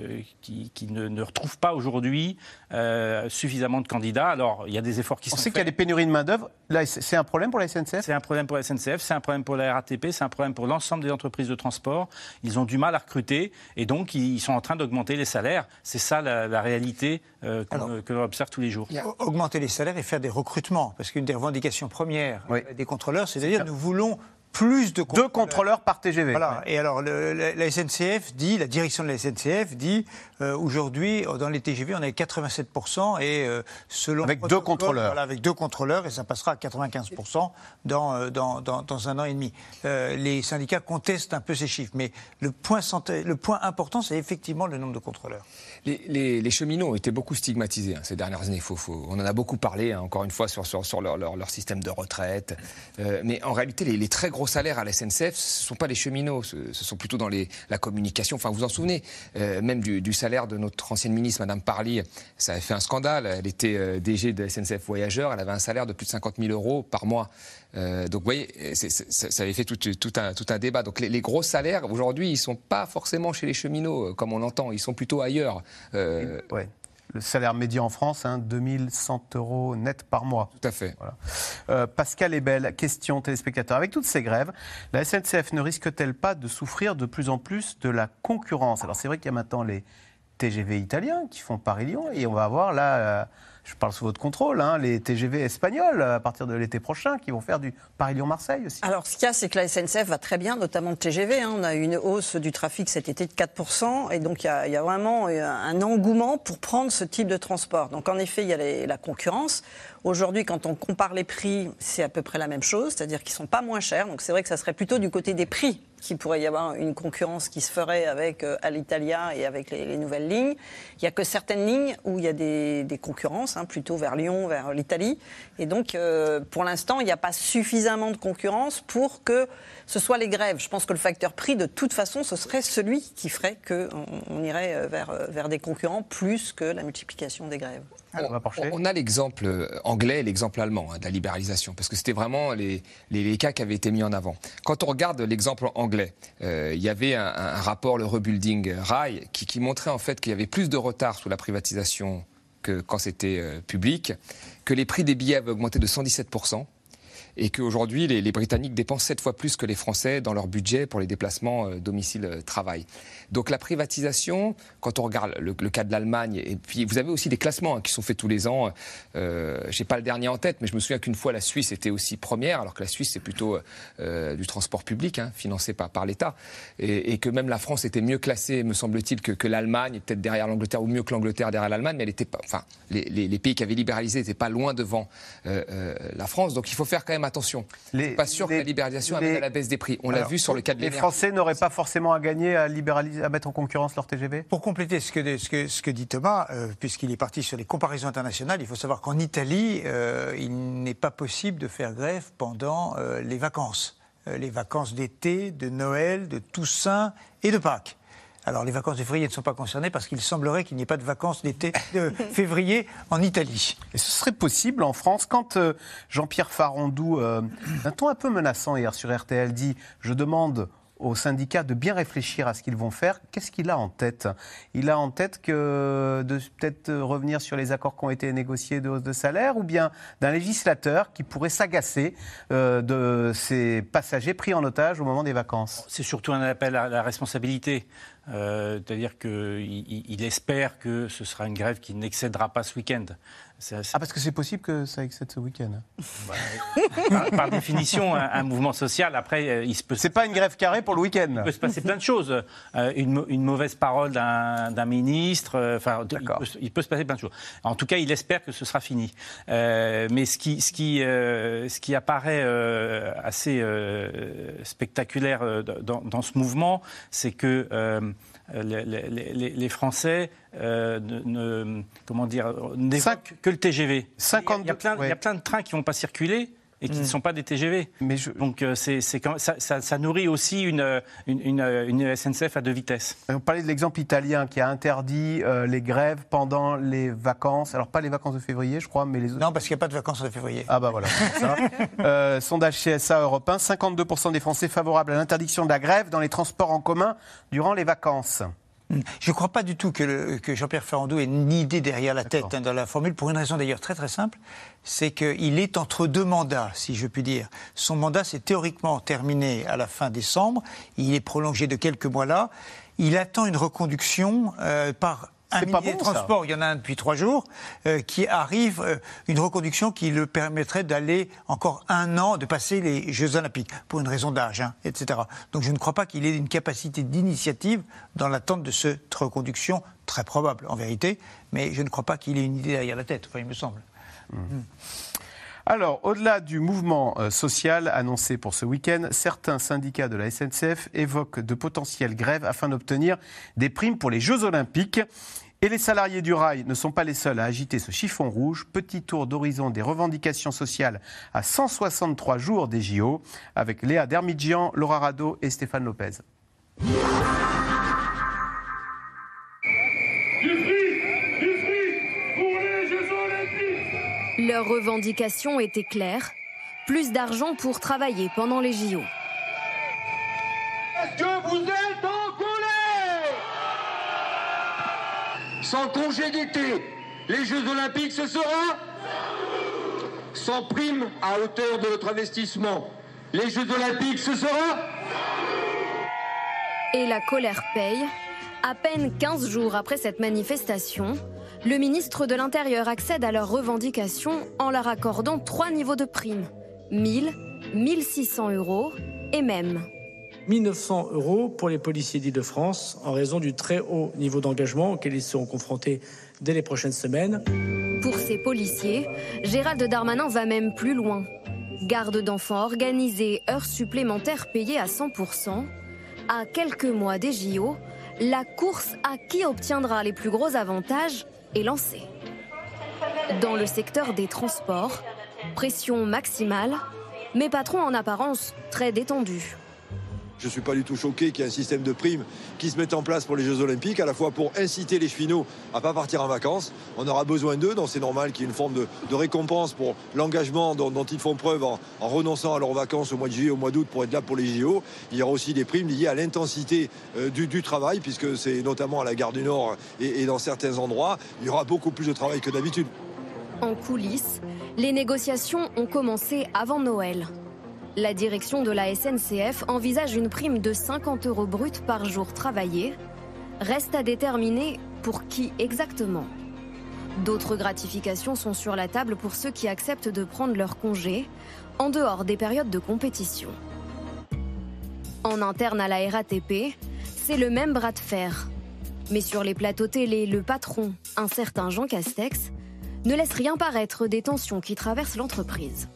ne retrouvent pas aujourd'hui suffisamment de candidats. Alors, il y a des efforts qui sont faits. On sait qu'il y a des pénuries de main-d'œuvre. Là, c'est un problème pour la SNCF ? C'est un problème pour la SNCF, c'est un problème pour la RATP, c'est un problème pour l'ensemble des entreprises de transport. Ils ont du mal à recruter et donc ils sont en train d'augmenter les salaires. C'est ça la réalité que l'on observe tous les jours. Augmenter les salaires et faire des recrutements. Parce qu'une des revendications premières des contrôleurs, c'est-à-dire nous voulons plus de contrôleurs. 2 contrôleurs par TGV. Voilà. Et alors, la SNCF dit, la direction de la SNCF dit, aujourd'hui, dans les TGV, on est à 87% et selon... Avec 2 contrôleurs. Voilà, avec 2 contrôleurs et ça passera à 95% dans un an et demi. Les syndicats contestent un peu ces chiffres, mais le point important, c'est effectivement le nombre de contrôleurs. Les cheminots ont été beaucoup stigmatisés ces dernières années. On en a beaucoup parlé, encore une fois, sur leur système de retraite. Mais en réalité, les très gros salaires à la SNCF, ce ne sont pas les cheminots, ce sont plutôt dans la communication. Enfin, vous vous en souvenez, même du salaire de notre ancienne ministre, Madame Parly, ça avait fait un scandale. Elle était DG de la SNCF Voyageurs, elle avait un salaire de plus de 50 000 € par mois. Donc, vous voyez, ça avait fait tout un débat. Donc, les gros salaires, aujourd'hui, ils ne sont pas forcément chez les cheminots, comme on l'entend. Ils sont plutôt ailleurs. Le salaire médian en France, 2100 € net par mois. Tout à fait. Voilà. Pascal Ebel, question téléspectateur. Avec toutes ces grèves, la SNCF ne risque-t-elle pas de souffrir de plus en plus de la concurrence ? Alors c'est vrai qu'il y a maintenant les TGV italiens qui font Paris-Lyon et on va avoir là... je parle sous votre contrôle, les TGV espagnols à partir de l'été prochain qui vont faire du Paris-Lyon-Marseille aussi. Alors ce qu'il y a, c'est que la SNCF va très bien, notamment le TGV. On a eu une hausse du trafic cet été de 4% et donc il y a vraiment un engouement pour prendre ce type de transport. Donc en effet, il y a la concurrence. Aujourd'hui, quand on compare les prix, c'est à peu près la même chose, c'est-à-dire qu'ils ne sont pas moins chers. Donc c'est vrai que ça serait plutôt du côté des prix qu'il pourrait y avoir une concurrence qui se ferait avec Alitalia et avec les nouvelles lignes. Il n'y a que certaines lignes où il y a des concurrences, plutôt vers Lyon, vers l'Italie. Et donc, pour l'instant, il n'y a pas suffisamment de concurrence pour que ce soit les grèves. Je pense que le facteur prix, de toute façon, ce serait celui qui ferait qu'on irait vers des concurrents plus que la multiplication des grèves. On a l'exemple anglais et l'exemple allemand de la libéralisation, parce que c'était vraiment les cas qui avaient été mis en avant. Quand on regarde l'exemple anglais, il y avait un rapport, le Rebuilding Rail, qui montrait en fait qu'il y avait plus de retard sous la privatisation que quand c'était public, que les prix des billets avaient augmenté de 117%. Et qu'aujourd'hui, les Britanniques dépensent 7 fois plus que les Français dans leur budget pour les déplacements domicile-travail. Donc la privatisation, quand on regarde le cas de l'Allemagne, et puis vous avez aussi des classements qui sont faits tous les ans. Je n'ai pas le dernier en tête, mais je me souviens qu'une fois la Suisse était aussi première, alors que la Suisse c'est plutôt du transport public, financé par l'État, et que même la France était mieux classée, me semble-t-il, que l'Allemagne, et peut-être derrière l'Angleterre, ou mieux que l'Angleterre derrière l'Allemagne, mais elle était pas, les pays qui avaient libéralisé n'étaient pas loin devant la France. Donc il faut faire quand même attention. Je ne suis pas sûr que la libéralisation amène à la baisse des prix. On l'a vu sur le cas de l'énergie. Les Français n'auraient pas forcément à gagner à mettre en concurrence leur TGV ? Pour compléter ce que dit Thomas, puisqu'il est parti sur les comparaisons internationales, il faut savoir qu'en Italie, il n'est pas possible de faire grève pendant les vacances. Les vacances d'été, de Noël, de Toussaint et de Pâques. Alors les vacances de février ne sont pas concernées parce qu'il semblerait qu'il n'y ait pas de vacances d'été de février en Italie. Et ce serait possible en France quand Jean-Pierre Farandou, d'un ton un peu menaçant hier sur RTL, dit « Je demande aux syndicats de bien réfléchir à ce qu'ils vont faire ». Qu'est-ce qu'il a en tête ? Il a en tête de peut-être revenir sur les accords qui ont été négociés de hausse de salaire, ou bien d'un législateur qui pourrait s'agacer de ces passagers pris en otage au moment des vacances ? C'est surtout un appel à la responsabilité. C'est-à-dire qu'il espère que ce sera une grève qui n'excédera pas ce week-end. Parce que c'est possible que ça excède ce week-end. Par définition, un mouvement social, après, il se peut... C'est pas une grève carrée pour le week-end. Il peut se passer plein de choses. Une mauvaise parole d'un ministre, il peut se passer plein de choses. En tout cas, il espère que ce sera fini. Mais ce qui apparaît assez spectaculaire dans ce mouvement, c'est que les Français n'évoquent que le TGV. Il y a plein de trains qui ne vont pas circuler et qui ne sont pas des TGV. Donc ça nourrit aussi une SNCF à deux vitesses. On parlait de l'exemple italien qui a interdit les grèves pendant les vacances. Alors pas les vacances de février, je crois, mais les autres. Non, parce qu'il n'y a pas de vacances de février. Ah bah voilà, c'est ça. Sondage CSA Europe 1, 52% des Français favorables à l'interdiction de la grève dans les transports en commun durant les vacances. Je ne crois pas du tout que Jean-Pierre Ferrandou ait une idée derrière la tête dans la formule, pour une raison d'ailleurs très très simple, c'est qu'il est entre deux mandats, si je puis dire. Son mandat s'est théoriquement terminé à la fin décembre, il est prolongé de quelques mois là, il attend une reconduction par un millier de transports, il y en a un depuis 3 jours, qui arrive, une reconduction qui le permettrait d'aller encore 1 an, de passer les Jeux Olympiques, pour une raison d'âge, etc. Donc je ne crois pas qu'il ait une capacité d'initiative dans l'attente de cette reconduction, très probable en vérité, mais je ne crois pas qu'il ait une idée derrière la tête, enfin il me semble. Alors, au-delà du mouvement social annoncé pour ce week-end, certains syndicats de la SNCF évoquent de potentielles grèves afin d'obtenir des primes pour les Jeux Olympiques. Et les salariés du rail ne sont pas les seuls à agiter ce chiffon rouge. Petit tour d'horizon des revendications sociales à 163 jours des JO, avec Léa Dermidjian, Laura Rado et Stéphane Lopez. Leurs revendications étaient claires. Plus d'argent pour travailler pendant les JO. Est-ce que vous êtes en colère? Sans congé d'été, les Jeux Olympiques, ce sera sans prime à hauteur de notre investissement. Les Jeux Olympiques, ce sera. Et la colère paye. À peine 15 jours après cette manifestation, le ministre de l'Intérieur accède à leurs revendications en leur accordant 3 niveaux de primes. 1000, 1600 € et même 1900 € pour les policiers d'Île-de-France en raison du très haut niveau d'engagement auquel ils seront confrontés dès les prochaines semaines. Pour ces policiers, Gérald Darmanin va même plus loin. Garde d'enfants organisée, heures supplémentaires payées à 100%. À quelques mois des JO, la course à qui obtiendra les plus gros avantages est lancée. Dans le secteur des transports, pression maximale, mais patron en apparence très détendu. Je ne suis pas du tout choqué qu'il y ait un système de primes qui se mette en place pour les Jeux Olympiques, à la fois pour inciter les cheminots à ne pas partir en vacances. On aura besoin d'eux, donc c'est normal qu'il y ait une forme de récompense pour l'engagement dont ils font preuve en renonçant à leurs vacances au mois de juillet, au mois d'août pour être là pour les JO. Il y aura aussi des primes liées à l'intensité du travail, puisque c'est notamment à la gare du Nord et dans certains endroits, il y aura beaucoup plus de travail que d'habitude. En coulisses, les négociations ont commencé avant Noël. La direction de la SNCF envisage une prime de 50 € brut par jour travaillé. Reste à déterminer pour qui exactement. D'autres gratifications sont sur la table pour ceux qui acceptent de prendre leur congé en dehors des périodes de compétition. En interne à la RATP, c'est le même bras de fer. Mais sur les plateaux télé, le patron, un certain Jean Castex, ne laisse rien paraître des tensions qui traversent l'entreprise.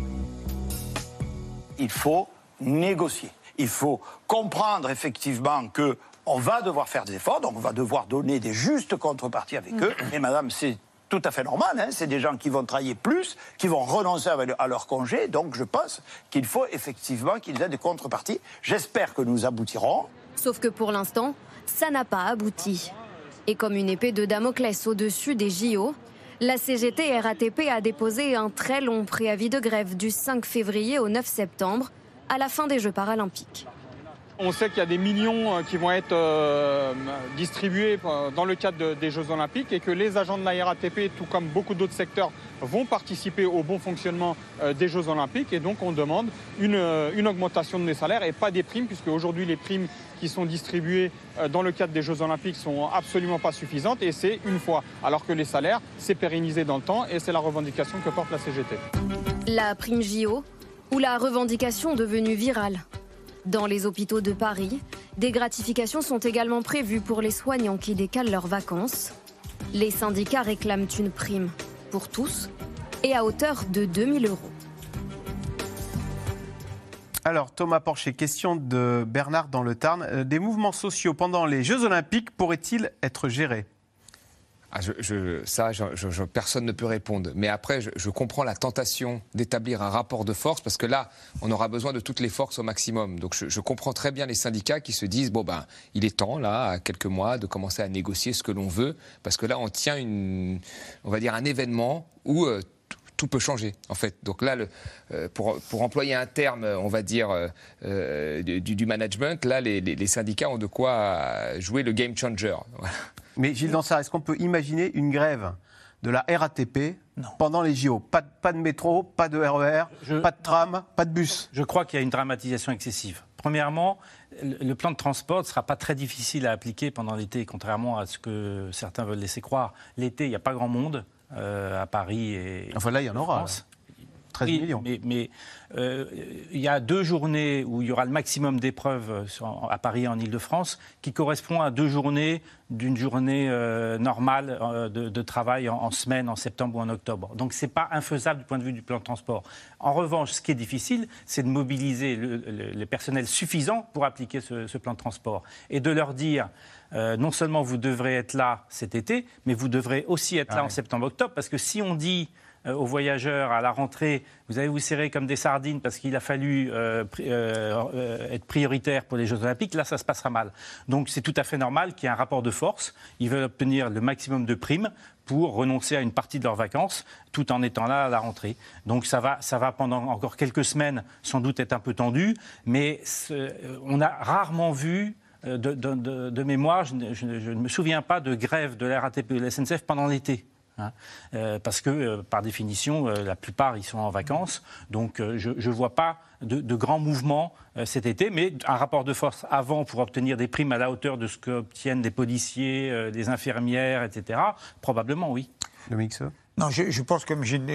Il faut négocier. Il faut comprendre effectivement qu'on va devoir faire des efforts, donc on va devoir donner des justes contreparties avec eux. Et madame, c'est tout à fait normal, c'est des gens qui vont travailler plus, qui vont renoncer à leur congé, donc je pense qu'il faut effectivement qu'ils aient des contreparties. J'espère que nous aboutirons. Sauf que pour l'instant, ça n'a pas abouti. Et comme une épée de Damoclès au-dessus des JO, la CGT RATP a déposé un très long préavis de grève du 5 février au 9 septembre, à la fin des Jeux paralympiques. On sait qu'il y a des millions qui vont être distribués dans le cadre des Jeux Olympiques et que les agents de la RATP, tout comme beaucoup d'autres secteurs, vont participer au bon fonctionnement des Jeux Olympiques. Et donc on demande une augmentation de mes salaires et pas des primes, puisque aujourd'hui les primes qui sont distribuées dans le cadre des Jeux Olympiques sont absolument pas suffisantes et c'est une fois. Alors que les salaires, c'est pérennisé dans le temps et c'est la revendication que porte la CGT. La prime JO ou la revendication devenue virale. Dans les hôpitaux de Paris, des gratifications sont également prévues pour les soignants qui décalent leurs vacances. Les syndicats réclament une prime pour tous et à hauteur de 2 000 €. Alors, Thomas Porcher, question de Bernard dans le Tarn. Des mouvements sociaux pendant les Jeux Olympiques pourraient-ils être gérés ? Personne ne peut répondre. Mais après, je comprends la tentation d'établir un rapport de force, parce que là, on aura besoin de toutes les forces au maximum. Donc je comprends très bien les syndicats qui se disent, il est temps, là, à quelques mois, de commencer à négocier ce que l'on veut, parce que là, on tient un événement où tout peut changer, en fait. Donc là, pour employer un terme, on va dire, du management, là, les syndicats ont de quoi jouer le game changer. Voilà. Mais Gilles Dansard, est-ce qu'on peut imaginer une grève de la RATP pendant les JO ? Pas de métro, pas de RER, pas de tram, pas de bus. Je crois qu'il y a une dramatisation excessive. Premièrement, le plan de transport ne sera pas très difficile à appliquer pendant l'été, contrairement à ce que certains veulent laisser croire. L'été, il n'y a pas grand monde à Paris et enfin là, il y en aura. France. 13 millions. Mais il y a 2 journées où il y aura le maximum d'épreuves à Paris et en Ile-de-France qui correspond à 2 journées d'une journée normale de travail en semaine, en septembre ou en octobre. Donc ce n'est pas infaisable du point de vue du plan de transport. En revanche, ce qui est difficile, c'est de mobiliser le personnel suffisant pour appliquer ce plan de transport et de leur dire non seulement vous devrez être là cet été, mais vous devrez aussi être là en septembre-octobre, parce que si on dit aux voyageurs à la rentrée, vous allez vous serrer comme des sardines parce qu'il a fallu être prioritaire pour les Jeux Olympiques, là ça se passera mal. Donc c'est tout à fait normal qu'il y ait un rapport de force. Ils veulent obtenir le maximum de primes pour renoncer à une partie de leurs vacances tout en étant là à la rentrée. Donc ça va pendant encore quelques semaines sans doute être un peu tendu, mais on a rarement vu de mémoire, je ne me souviens pas de grève de la RATP ou de la SNCF pendant l'été. Parce que, par définition, la plupart, ils sont en vacances. Donc, je ne vois pas de grands mouvements cet été. Mais un rapport de force avant pour obtenir des primes à la hauteur de ce qu'obtiennent des policiers, des infirmières, etc., probablement, oui. Dominique Seux ? Non, je pense comme Gilles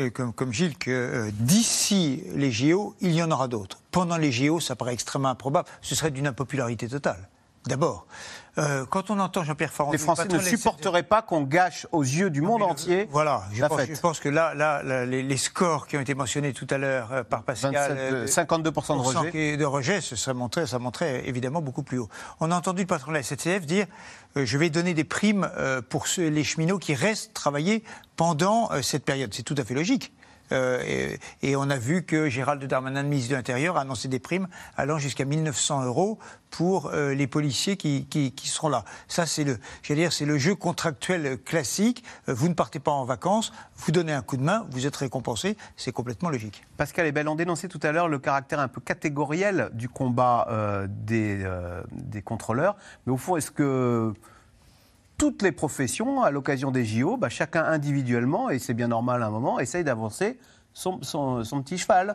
que d'ici les JO, il y en aura d'autres. Pendant les JO, ça paraît extrêmement improbable. Ce serait d'une impopularité totale. D'abord, quand on entend Jean-Pierre Farandou... Les Français ne supporteraient pas qu'on gâche aux yeux du monde entier je pense que là les scores qui ont été mentionnés tout à l'heure par Pascal... 52% de rejet, ça montrait évidemment beaucoup plus haut. On a entendu le patron de la SNCF dire je vais donner des primes pour les cheminots qui restent travailler pendant cette période. C'est tout à fait logique. Et on a vu que Gérald Darmanin, le ministre de l'Intérieur, a annoncé des primes allant jusqu'à 1 900 € pour les policiers qui seront là. Ça, c'est le jeu contractuel classique. Vous ne partez pas en vacances, vous donnez un coup de main, vous êtes récompensé. C'est complètement logique. Pascal Ebel, on dénonçait tout à l'heure le caractère un peu catégoriel du combat des contrôleurs. Mais au fond, est-ce que toutes les professions, à l'occasion des JO, chacun individuellement, et c'est bien normal à un moment, essaye d'avancer son petit cheval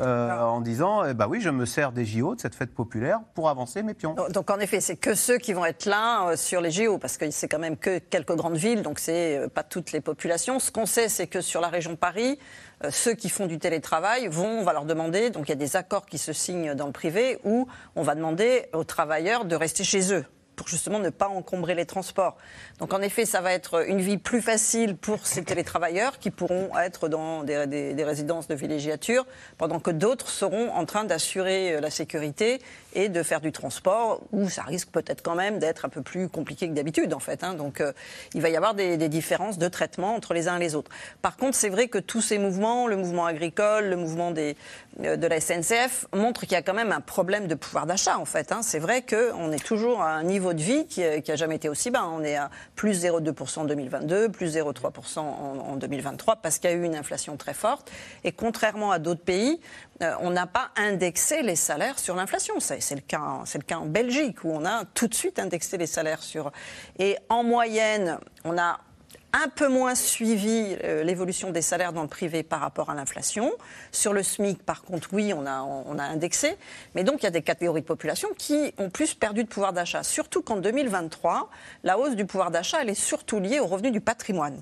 en disant oui, je me sers des JO, de cette fête populaire, pour avancer mes pions. Donc en effet, c'est que ceux qui vont être là sur les JO, parce que c'est quand même que quelques grandes villes, donc c'est pas toutes les populations. Ce qu'on sait, c'est que sur la région Paris, ceux qui font du télétravail on va leur demander, donc il y a des accords qui se signent dans le privé, où on va demander aux travailleurs de rester chez eux, pour justement ne pas encombrer les transports. Donc en effet, ça va être une vie plus facile pour ces télétravailleurs qui pourront être dans des résidences de villégiature, pendant que d'autres seront en train d'assurer la sécurité et de faire du transport, où ça risque peut-être quand même d'être un peu plus compliqué que d'habitude, en fait. Donc il va y avoir des différences de traitement entre les uns et les autres. Par contre, c'est vrai que tous ces mouvements, le mouvement agricole, le mouvement de la SNCF, montrent qu'il y a quand même un problème de pouvoir d'achat, en fait. C'est vrai qu'on est toujours à un niveau de vie qui n'a jamais été aussi bas. On est à plus 0,2% en 2022, plus 0,3% en 2023, parce qu'il y a eu une inflation très forte. Et contrairement à d'autres pays, on n'a pas indexé les salaires sur l'inflation. C'est le cas en Belgique, où on a tout de suite indexé les salaires sur... Et en moyenne, on a un peu moins suivi l'évolution des salaires dans le privé par rapport à l'inflation. Sur le SMIC, par contre, oui, on a indexé. Mais donc, il y a des catégories de population qui ont plus perdu de pouvoir d'achat. Surtout qu'en 2023, la hausse du pouvoir d'achat, elle est surtout liée au revenu du patrimoine.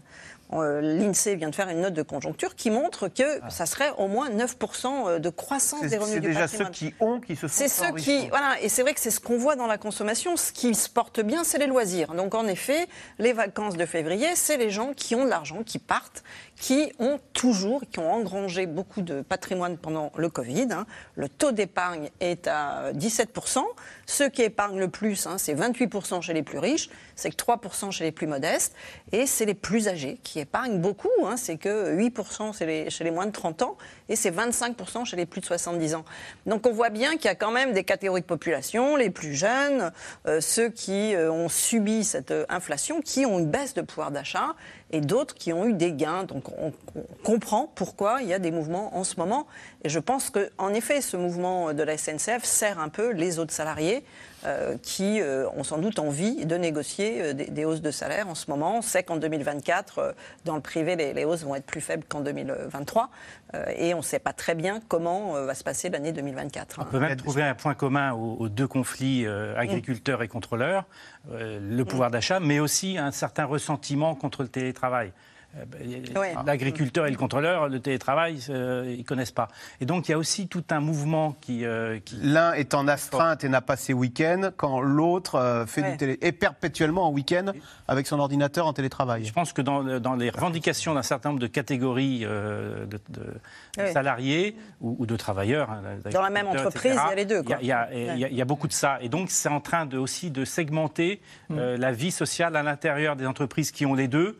L'INSEE vient de faire une note de conjoncture qui montre que ça serait au moins 9% de croissance des revenus du patrimoine. C'est déjà ceux qui ont qui se font C'est ceux qui... Voilà, et c'est vrai que c'est ce qu'on voit dans la consommation. Ce qui se porte bien, c'est les loisirs. Donc en effet, les vacances de février, c'est les gens qui ont de l'argent, qui partent, qui ont engrangé beaucoup de patrimoine pendant le Covid. Le taux d'épargne est à 17%. Ceux qui épargnent le plus, c'est 28% chez les plus riches, c'est que 3% chez les plus modestes, et c'est les plus âgés qui épargnent beaucoup. C'est que 8% chez les moins de 30 ans, et c'est 25% chez les plus de 70 ans. Donc on voit bien qu'il y a quand même des catégories de population, les plus jeunes, ceux qui ont subi cette inflation, qui ont une baisse de pouvoir d'achat, et d'autres qui ont eu des gains. Donc on comprend pourquoi il y a des mouvements en ce moment. Et je pense qu'en effet, ce mouvement de la SNCF sert un peu les autres salariés qui ont sans doute envie de négocier des hausses de salaire en ce moment. On sait qu'en 2024, dans le privé, les hausses vont être plus faibles qu'en 2023. Et on ne sait pas très bien comment va se passer l'année 2024. On peut même trouver un point commun aux deux conflits agriculteurs et contrôleurs, le pouvoir d'achat, mais aussi un certain ressentiment contre le télétravail. L'agriculteur et le contrôleur, le télétravail, ils ne connaissent pas. Et donc, il y a aussi tout un mouvement qui... L'un est en astreinte et n'a pas ses week-ends, quand l'autre est perpétuellement en week-end avec son ordinateur en télétravail. Je pense que dans les revendications d'un certain nombre de catégories de salariés ou de travailleurs... Dans la même entreprise, il y a les deux. Il y a beaucoup de ça. Et donc, c'est en train aussi de segmenter la vie sociale à l'intérieur des entreprises qui ont les deux,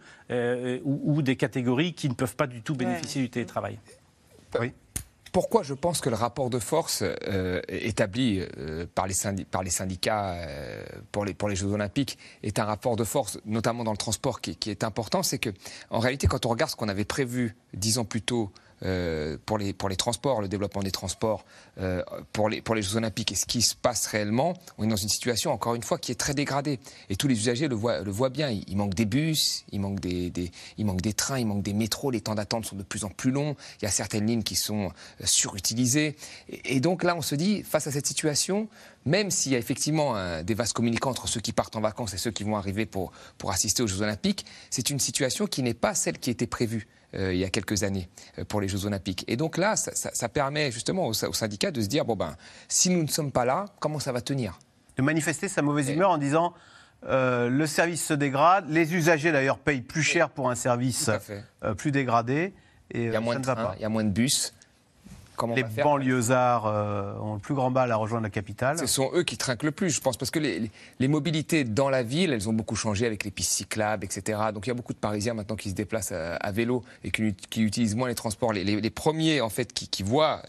ou des catégories qui ne peuvent pas du tout bénéficier du télétravail. Oui. Pourquoi je pense que le rapport de force établi par les syndicats pour les Jeux Olympiques est un rapport de force, notamment dans le transport, qui est important, c'est qu'en réalité, quand on regarde ce qu'on avait prévu 10 ans plus tôt pour les transports, le développement des transports, pour les Jeux Olympiques et ce qui se passe réellement, on est dans une situation, encore une fois, qui est très dégradée. Et tous les usagers le voient bien. Il manque des bus, il manque des trains, il manque des métros, les temps d'attente sont de plus en plus longs, il y a certaines lignes qui sont surutilisées. Et donc là, on se dit, face à cette situation, même s'il y a effectivement des vases communicants entre ceux qui partent en vacances et ceux qui vont arriver pour assister aux Jeux Olympiques, c'est une situation qui n'est pas celle qui était prévue il y a quelques années pour les Jeux Olympiques. Et donc là, ça permet justement aux syndicats de se dire, si nous ne sommes pas là, comment ça va tenir ? De manifester sa mauvaise humeur en disant le service se dégrade, les usagers d'ailleurs payent plus cher pour un service plus dégradé, et il y a moins de trains, il y a moins de bus. Les banlieusards ont le plus grand mal à rejoindre la capitale. Ce sont eux qui trinquent le plus, je pense, parce que les mobilités dans la ville, elles ont beaucoup changé avec les pistes cyclables, etc. Donc il y a beaucoup de Parisiens maintenant qui se déplacent à vélo et qui utilisent moins les transports. Les premiers, en fait, qui voient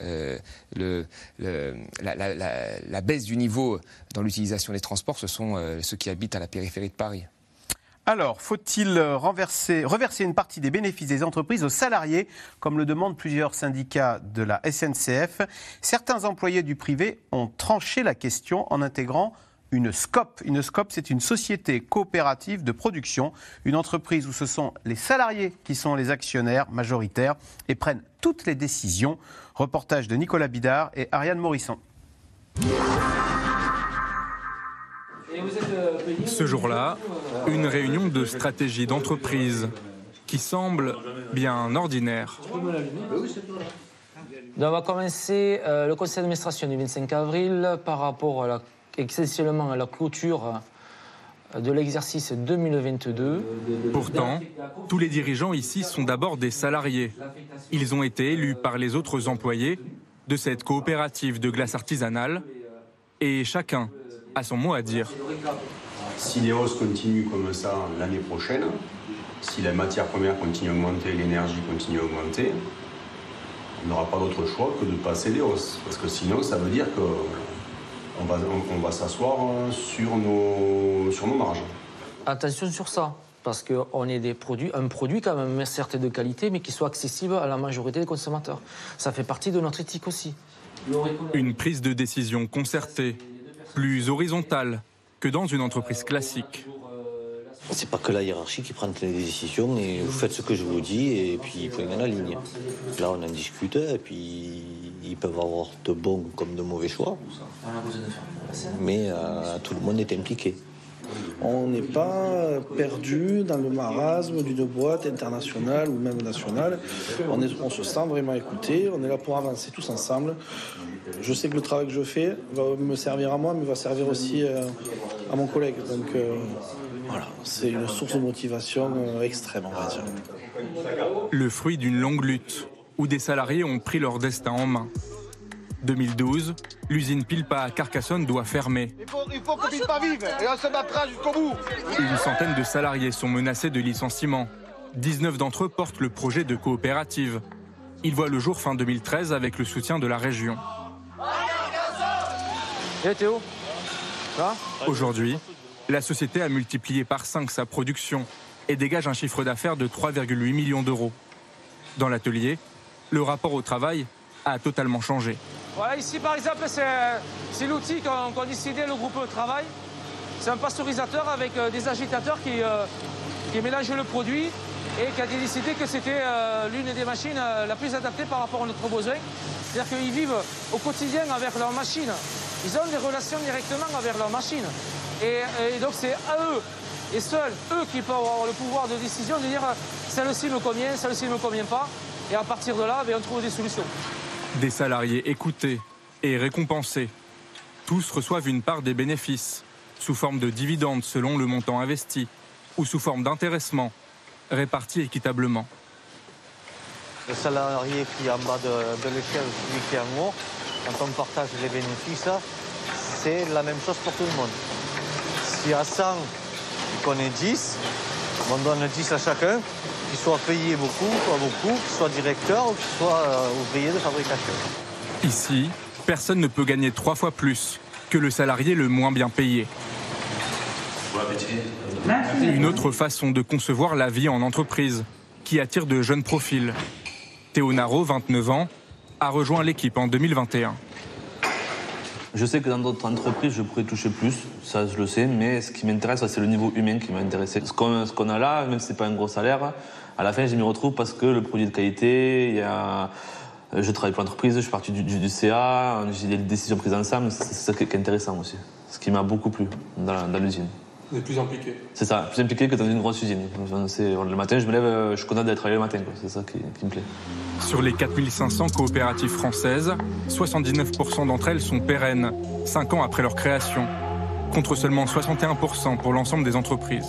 la baisse du niveau dans l'utilisation des transports, ce sont ceux qui habitent à la périphérie de Paris. Alors, faut-il reverser une partie des bénéfices des entreprises aux salariés, comme le demandent plusieurs syndicats de la SNCF ? Certains employés du privé ont tranché la question en intégrant une SCOP. Une SCOP, c'est une société coopérative de production, une entreprise où ce sont les salariés qui sont les actionnaires majoritaires et prennent toutes les décisions. Reportage de Nicolas Bidard et Ariane Morisson. Ce jour-là, une réunion de stratégie d'entreprise qui semble bien ordinaire. On va commencer le conseil d'administration du 25 avril par rapport essentiellement à la clôture de l'exercice 2022. Pourtant, tous les dirigeants ici sont d'abord des salariés. Ils ont été élus par les autres employés de cette coopérative de glace artisanale et chacun a son mot à dire. Si les hausses continuent comme ça l'année prochaine, si la matière première continue à augmenter, l'énergie continue à augmenter, on n'aura pas d'autre choix que de passer les hausses. Parce que sinon, ça veut dire qu'on va s'asseoir sur nos marges. Attention sur ça, parce qu'on est un produit quand même, certes de qualité, mais qui soit accessible à la majorité des consommateurs. Ça fait partie de notre éthique aussi. Une prise de décision concertée, plus horizontale que dans une entreprise classique. C'est pas que la hiérarchie qui prend les décisions et vous faites ce que je vous dis et puis point à la ligne. Là on en discute et puis ils peuvent avoir de bons comme de mauvais choix. Mais tout le monde est impliqué. On n'est pas perdu dans le marasme d'une boîte internationale ou même nationale. On se sent vraiment écouté, on est là pour avancer tous ensemble. Je sais que le travail que je fais va me servir à moi, mais va servir aussi à mon collègue. Donc Voilà, c'est une source de motivation extrême, on va dire. Le fruit d'une longue lutte, où des salariés ont pris leur destin en main. 2012, l'usine Pilpa à Carcassonne doit fermer. Il faut que Pilpa vive et on se battra jusqu'au bout. Une centaine de salariés sont menacés de licenciement. 19 d'entre eux portent le projet de coopérative. Il voit le jour fin 2013 avec le soutien de la région. Et Théo, aujourd'hui, la société a multiplié par 5 sa production et dégage un chiffre d'affaires de 3,8 millions d'euros. Dans l'atelier, le rapport au travail a totalement changé. Voilà, ici par exemple, c'est l'outil qu'ont décidé le groupe de travail. C'est un pasteurisateur avec des agitateurs qui mélangent le produit et qui a décidé que c'était l'une des machines la plus adaptée par rapport à notre besoin. C'est-à-dire qu'ils vivent au quotidien avec leurs machines. Ils ont des relations directement avec leurs machines. Et donc c'est à eux, et seuls eux, qui peuvent avoir le pouvoir de décision de dire celle-ci me convient, celle-ci ne me convient pas. Et à partir de là, on trouve des solutions. Des salariés écoutés et récompensés. Tous reçoivent une part des bénéfices, sous forme de dividendes selon le montant investi, ou sous forme d'intéressement, répartis équitablement. Le salarié qui est en bas de l'échelle, celui qui est en haut, quand on partage les bénéfices, c'est la même chose pour tout le monde. Si à 100, qu'on est 10, on donne 10 à chacun, qu'ils soient payés beaucoup, pas beaucoup, qu'ils soient directeurs ou qu'ils soient ouvriers de fabrication. Ici, personne ne peut gagner 3 fois plus que le salarié le moins bien payé. Une autre façon de concevoir la vie en entreprise, qui attire de jeunes profils. Théo Naro, 29 ans, a rejoint l'équipe en 2021. Je sais que dans d'autres entreprises, je pourrais toucher plus, ça je le sais, mais ce qui m'intéresse, c'est le niveau humain qui m'a intéressé. Ce qu'on a là, même si ce n'est pas un gros salaire, à la fin, je m'y retrouve parce que le produit de qualité, je travaille pour l'entreprise, je suis parti du CA, j'ai des décisions prises ensemble, c'est ça qui est intéressant aussi. Ce qui m'a beaucoup plu dans l'usine. Vous êtes plus impliqué. C'est ça, plus impliqué que dans une grosse usine. Le matin, je me lève, je suis content d'aller travailler le matin, c'est ça qui me plaît. Sur les 4500 coopératives françaises, 79% d'entre elles sont pérennes, 5 ans après leur création, contre seulement 61% pour l'ensemble des entreprises.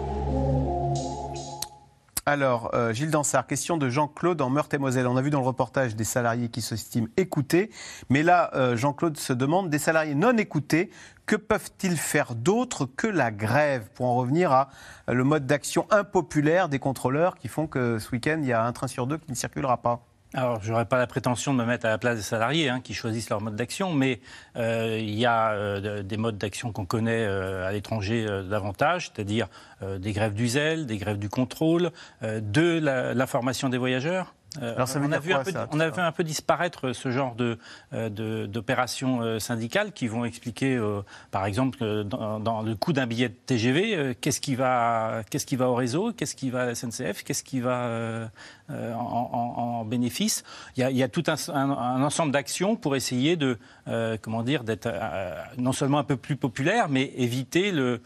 Alors, Gilles Dansart, question de Jean-Claude en Meurthe-et-Moselle. On a vu dans le reportage des salariés qui s'estiment écoutés, mais là, Jean-Claude se demande, des salariés non écoutés, que peuvent-ils faire d'autre que la grève? Pour en revenir à le mode d'action impopulaire des contrôleurs qui font que ce week-end, il y a un train sur deux qui ne circulera pas. Alors, je n'aurais pas la prétention de me mettre à la place des salariés qui choisissent leur mode d'action, mais il y a des modes d'action qu'on connaît à l'étranger davantage, c'est-à-dire des grèves du zèle, des grèves du contrôle, de la formation des voyageurs. Alors ça veut dire quoi, on a vu un peu disparaître ce genre d'opérations syndicales qui vont expliquer, par exemple, dans le coût d'un billet de TGV, qu'est-ce qui va au réseau, qu'est-ce qui va à la SNCF, qu'est-ce qui va en bénéfice. Il y a tout un ensemble d'actions pour essayer d'être non seulement un peu plus populaire, mais éviter le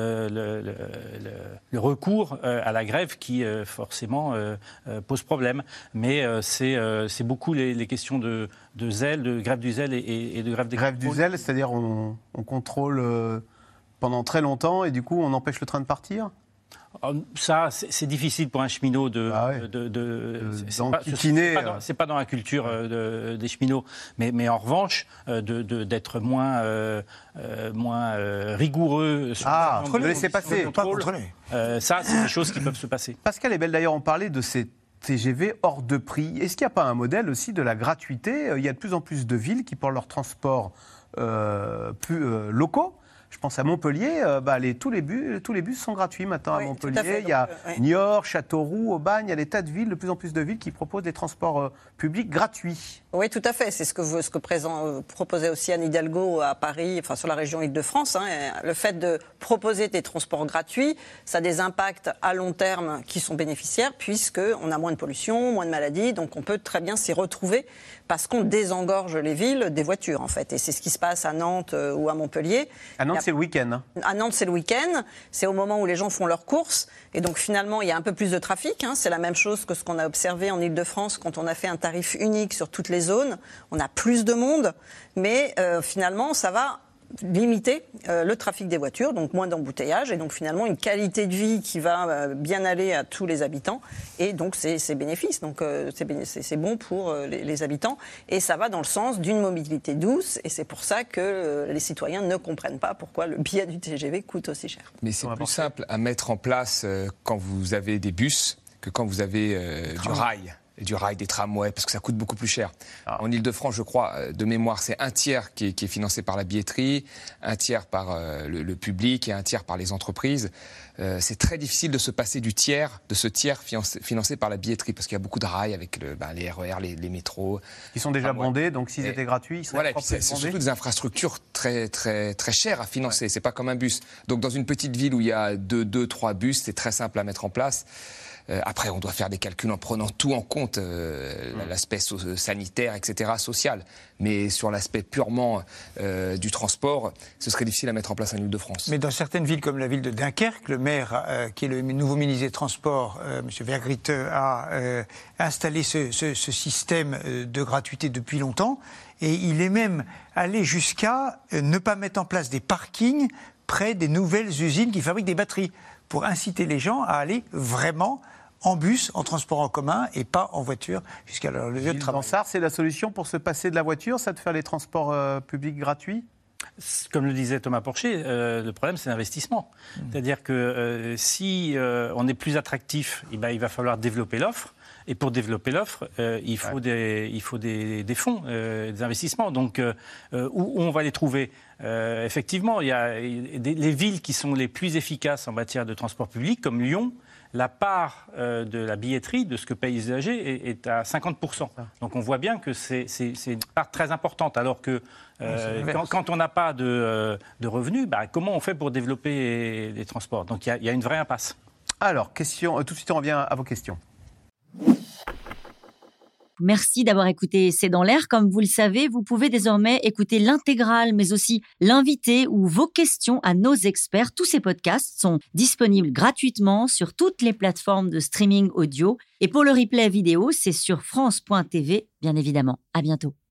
recours à la grève qui forcément pose problème. Mais c'est beaucoup les questions de zèle, de grève du zèle et de grève des grève du zèle, c'est-à-dire on contrôle pendant très longtemps et du coup on empêche le train de partir? Ça, c'est difficile pour un cheminot c'est pas dans la culture des cheminots, mais en revanche, d'être moins rigoureux sur le laisser passer, pas contrôler. Ça, c'est des choses qui peuvent se passer. Pascal Ebel, d'ailleurs, on parlait de ces TGV hors de prix. Est-ce qu'il n'y a pas un modèle aussi de la gratuité? Il y a de plus en plus de villes qui, pour leurs transports plus locaux, je pense à Montpellier, tous les bus sont gratuits maintenant à Montpellier. Il y a Niort, Châteauroux, Aubagne, il y a des tas de villes, de plus en plus de villes qui proposent des transports publics gratuits. Oui, tout à fait. C'est ce que proposait aussi Anne Hidalgo à Paris, enfin sur la région Île-de-France. Le fait de proposer des transports gratuits, ça a des impacts à long terme qui sont bénéficiaires puisqu'on a moins de pollution, moins de maladies, donc on peut très bien s'y retrouver parce qu'on désengorge les villes des voitures en fait. Et c'est ce qui se passe à Nantes ou à Montpellier. À Nantes, c'est le week-end. À Nantes, c'est le week-end. C'est au moment où les gens font leurs courses. Et donc finalement, il y a un peu plus de trafic. C'est la même chose que ce qu'on a observé en Île-de-France quand on a fait un tarif unique sur toutes les zones. On a plus de monde, mais finalement, ça va limiter le trafic des voitures, donc moins d'embouteillages, et donc finalement une qualité de vie qui va bien aller à tous les habitants, et donc c'est bénéfice, donc c'est bon pour les habitants, et ça va dans le sens d'une mobilité douce, et c'est pour ça que les citoyens ne comprennent pas pourquoi le billet du TGV coûte aussi cher. Mais c'est plus simple à mettre en place quand vous avez des bus que quand vous avez du rail, des tramways, parce que ça coûte beaucoup plus cher. En Ile-de-France, je crois, de mémoire, c'est un tiers qui est financé par la billetterie, un tiers par le public et un tiers par les entreprises. C'est très difficile de se passer de ce tiers financé par la billetterie, parce qu'il y a beaucoup de rails avec les RER, les métros. Ils sont déjà bondés, donc s'ils étaient gratuits, ils seraient voilà, c'est surtout des infrastructures très, très, très chères à financer. Ouais. C'est pas comme un bus. Donc dans une petite ville où il y a 2-3 bus, c'est très simple à mettre en place. Après, on doit faire des calculs en prenant tout en compte, l'aspect sanitaire, etc., social. Mais sur l'aspect purement du transport, ce serait difficile à mettre en place en Ile-de-France. Mais dans certaines villes comme la ville de Dunkerque, le maire, qui est le nouveau ministre des Transports, M. Vergrit, a installé ce système de gratuité depuis longtemps. Et il est même allé jusqu'à ne pas mettre en place des parkings près des nouvelles usines qui fabriquent des batteries, pour inciter les gens à aller vraiment en bus, en transport en commun et pas en voiture jusqu'à leur lieu de travail. Bansard, c'est la solution pour se passer de la voiture, ça de faire les transports publics gratuits ? Comme le disait Thomas Porcher, le problème c'est l'investissement. C'est-à-dire que si on est plus attractif, il va falloir développer l'offre. Et pour développer l'offre, il faut des fonds, des investissements. Donc, où on va les trouver ? Effectivement, il y a les villes qui sont les plus efficaces en matière de transport public, comme Lyon. La part de la billetterie, de ce que payent les usagers, est à 50%. Donc on voit bien que c'est une part très importante. Alors que quand on n'a pas de revenus, comment on fait pour développer les transports ? Donc il y a une vraie impasse. Alors, question, tout de suite on revient à vos questions. Merci d'avoir écouté C'est dans l'air. Comme vous le savez, vous pouvez désormais écouter l'intégrale, mais aussi l'invité ou vos questions à nos experts. Tous ces podcasts sont disponibles gratuitement sur toutes les plateformes de streaming audio. Et pour le replay vidéo, c'est sur France.tv, bien évidemment. À bientôt.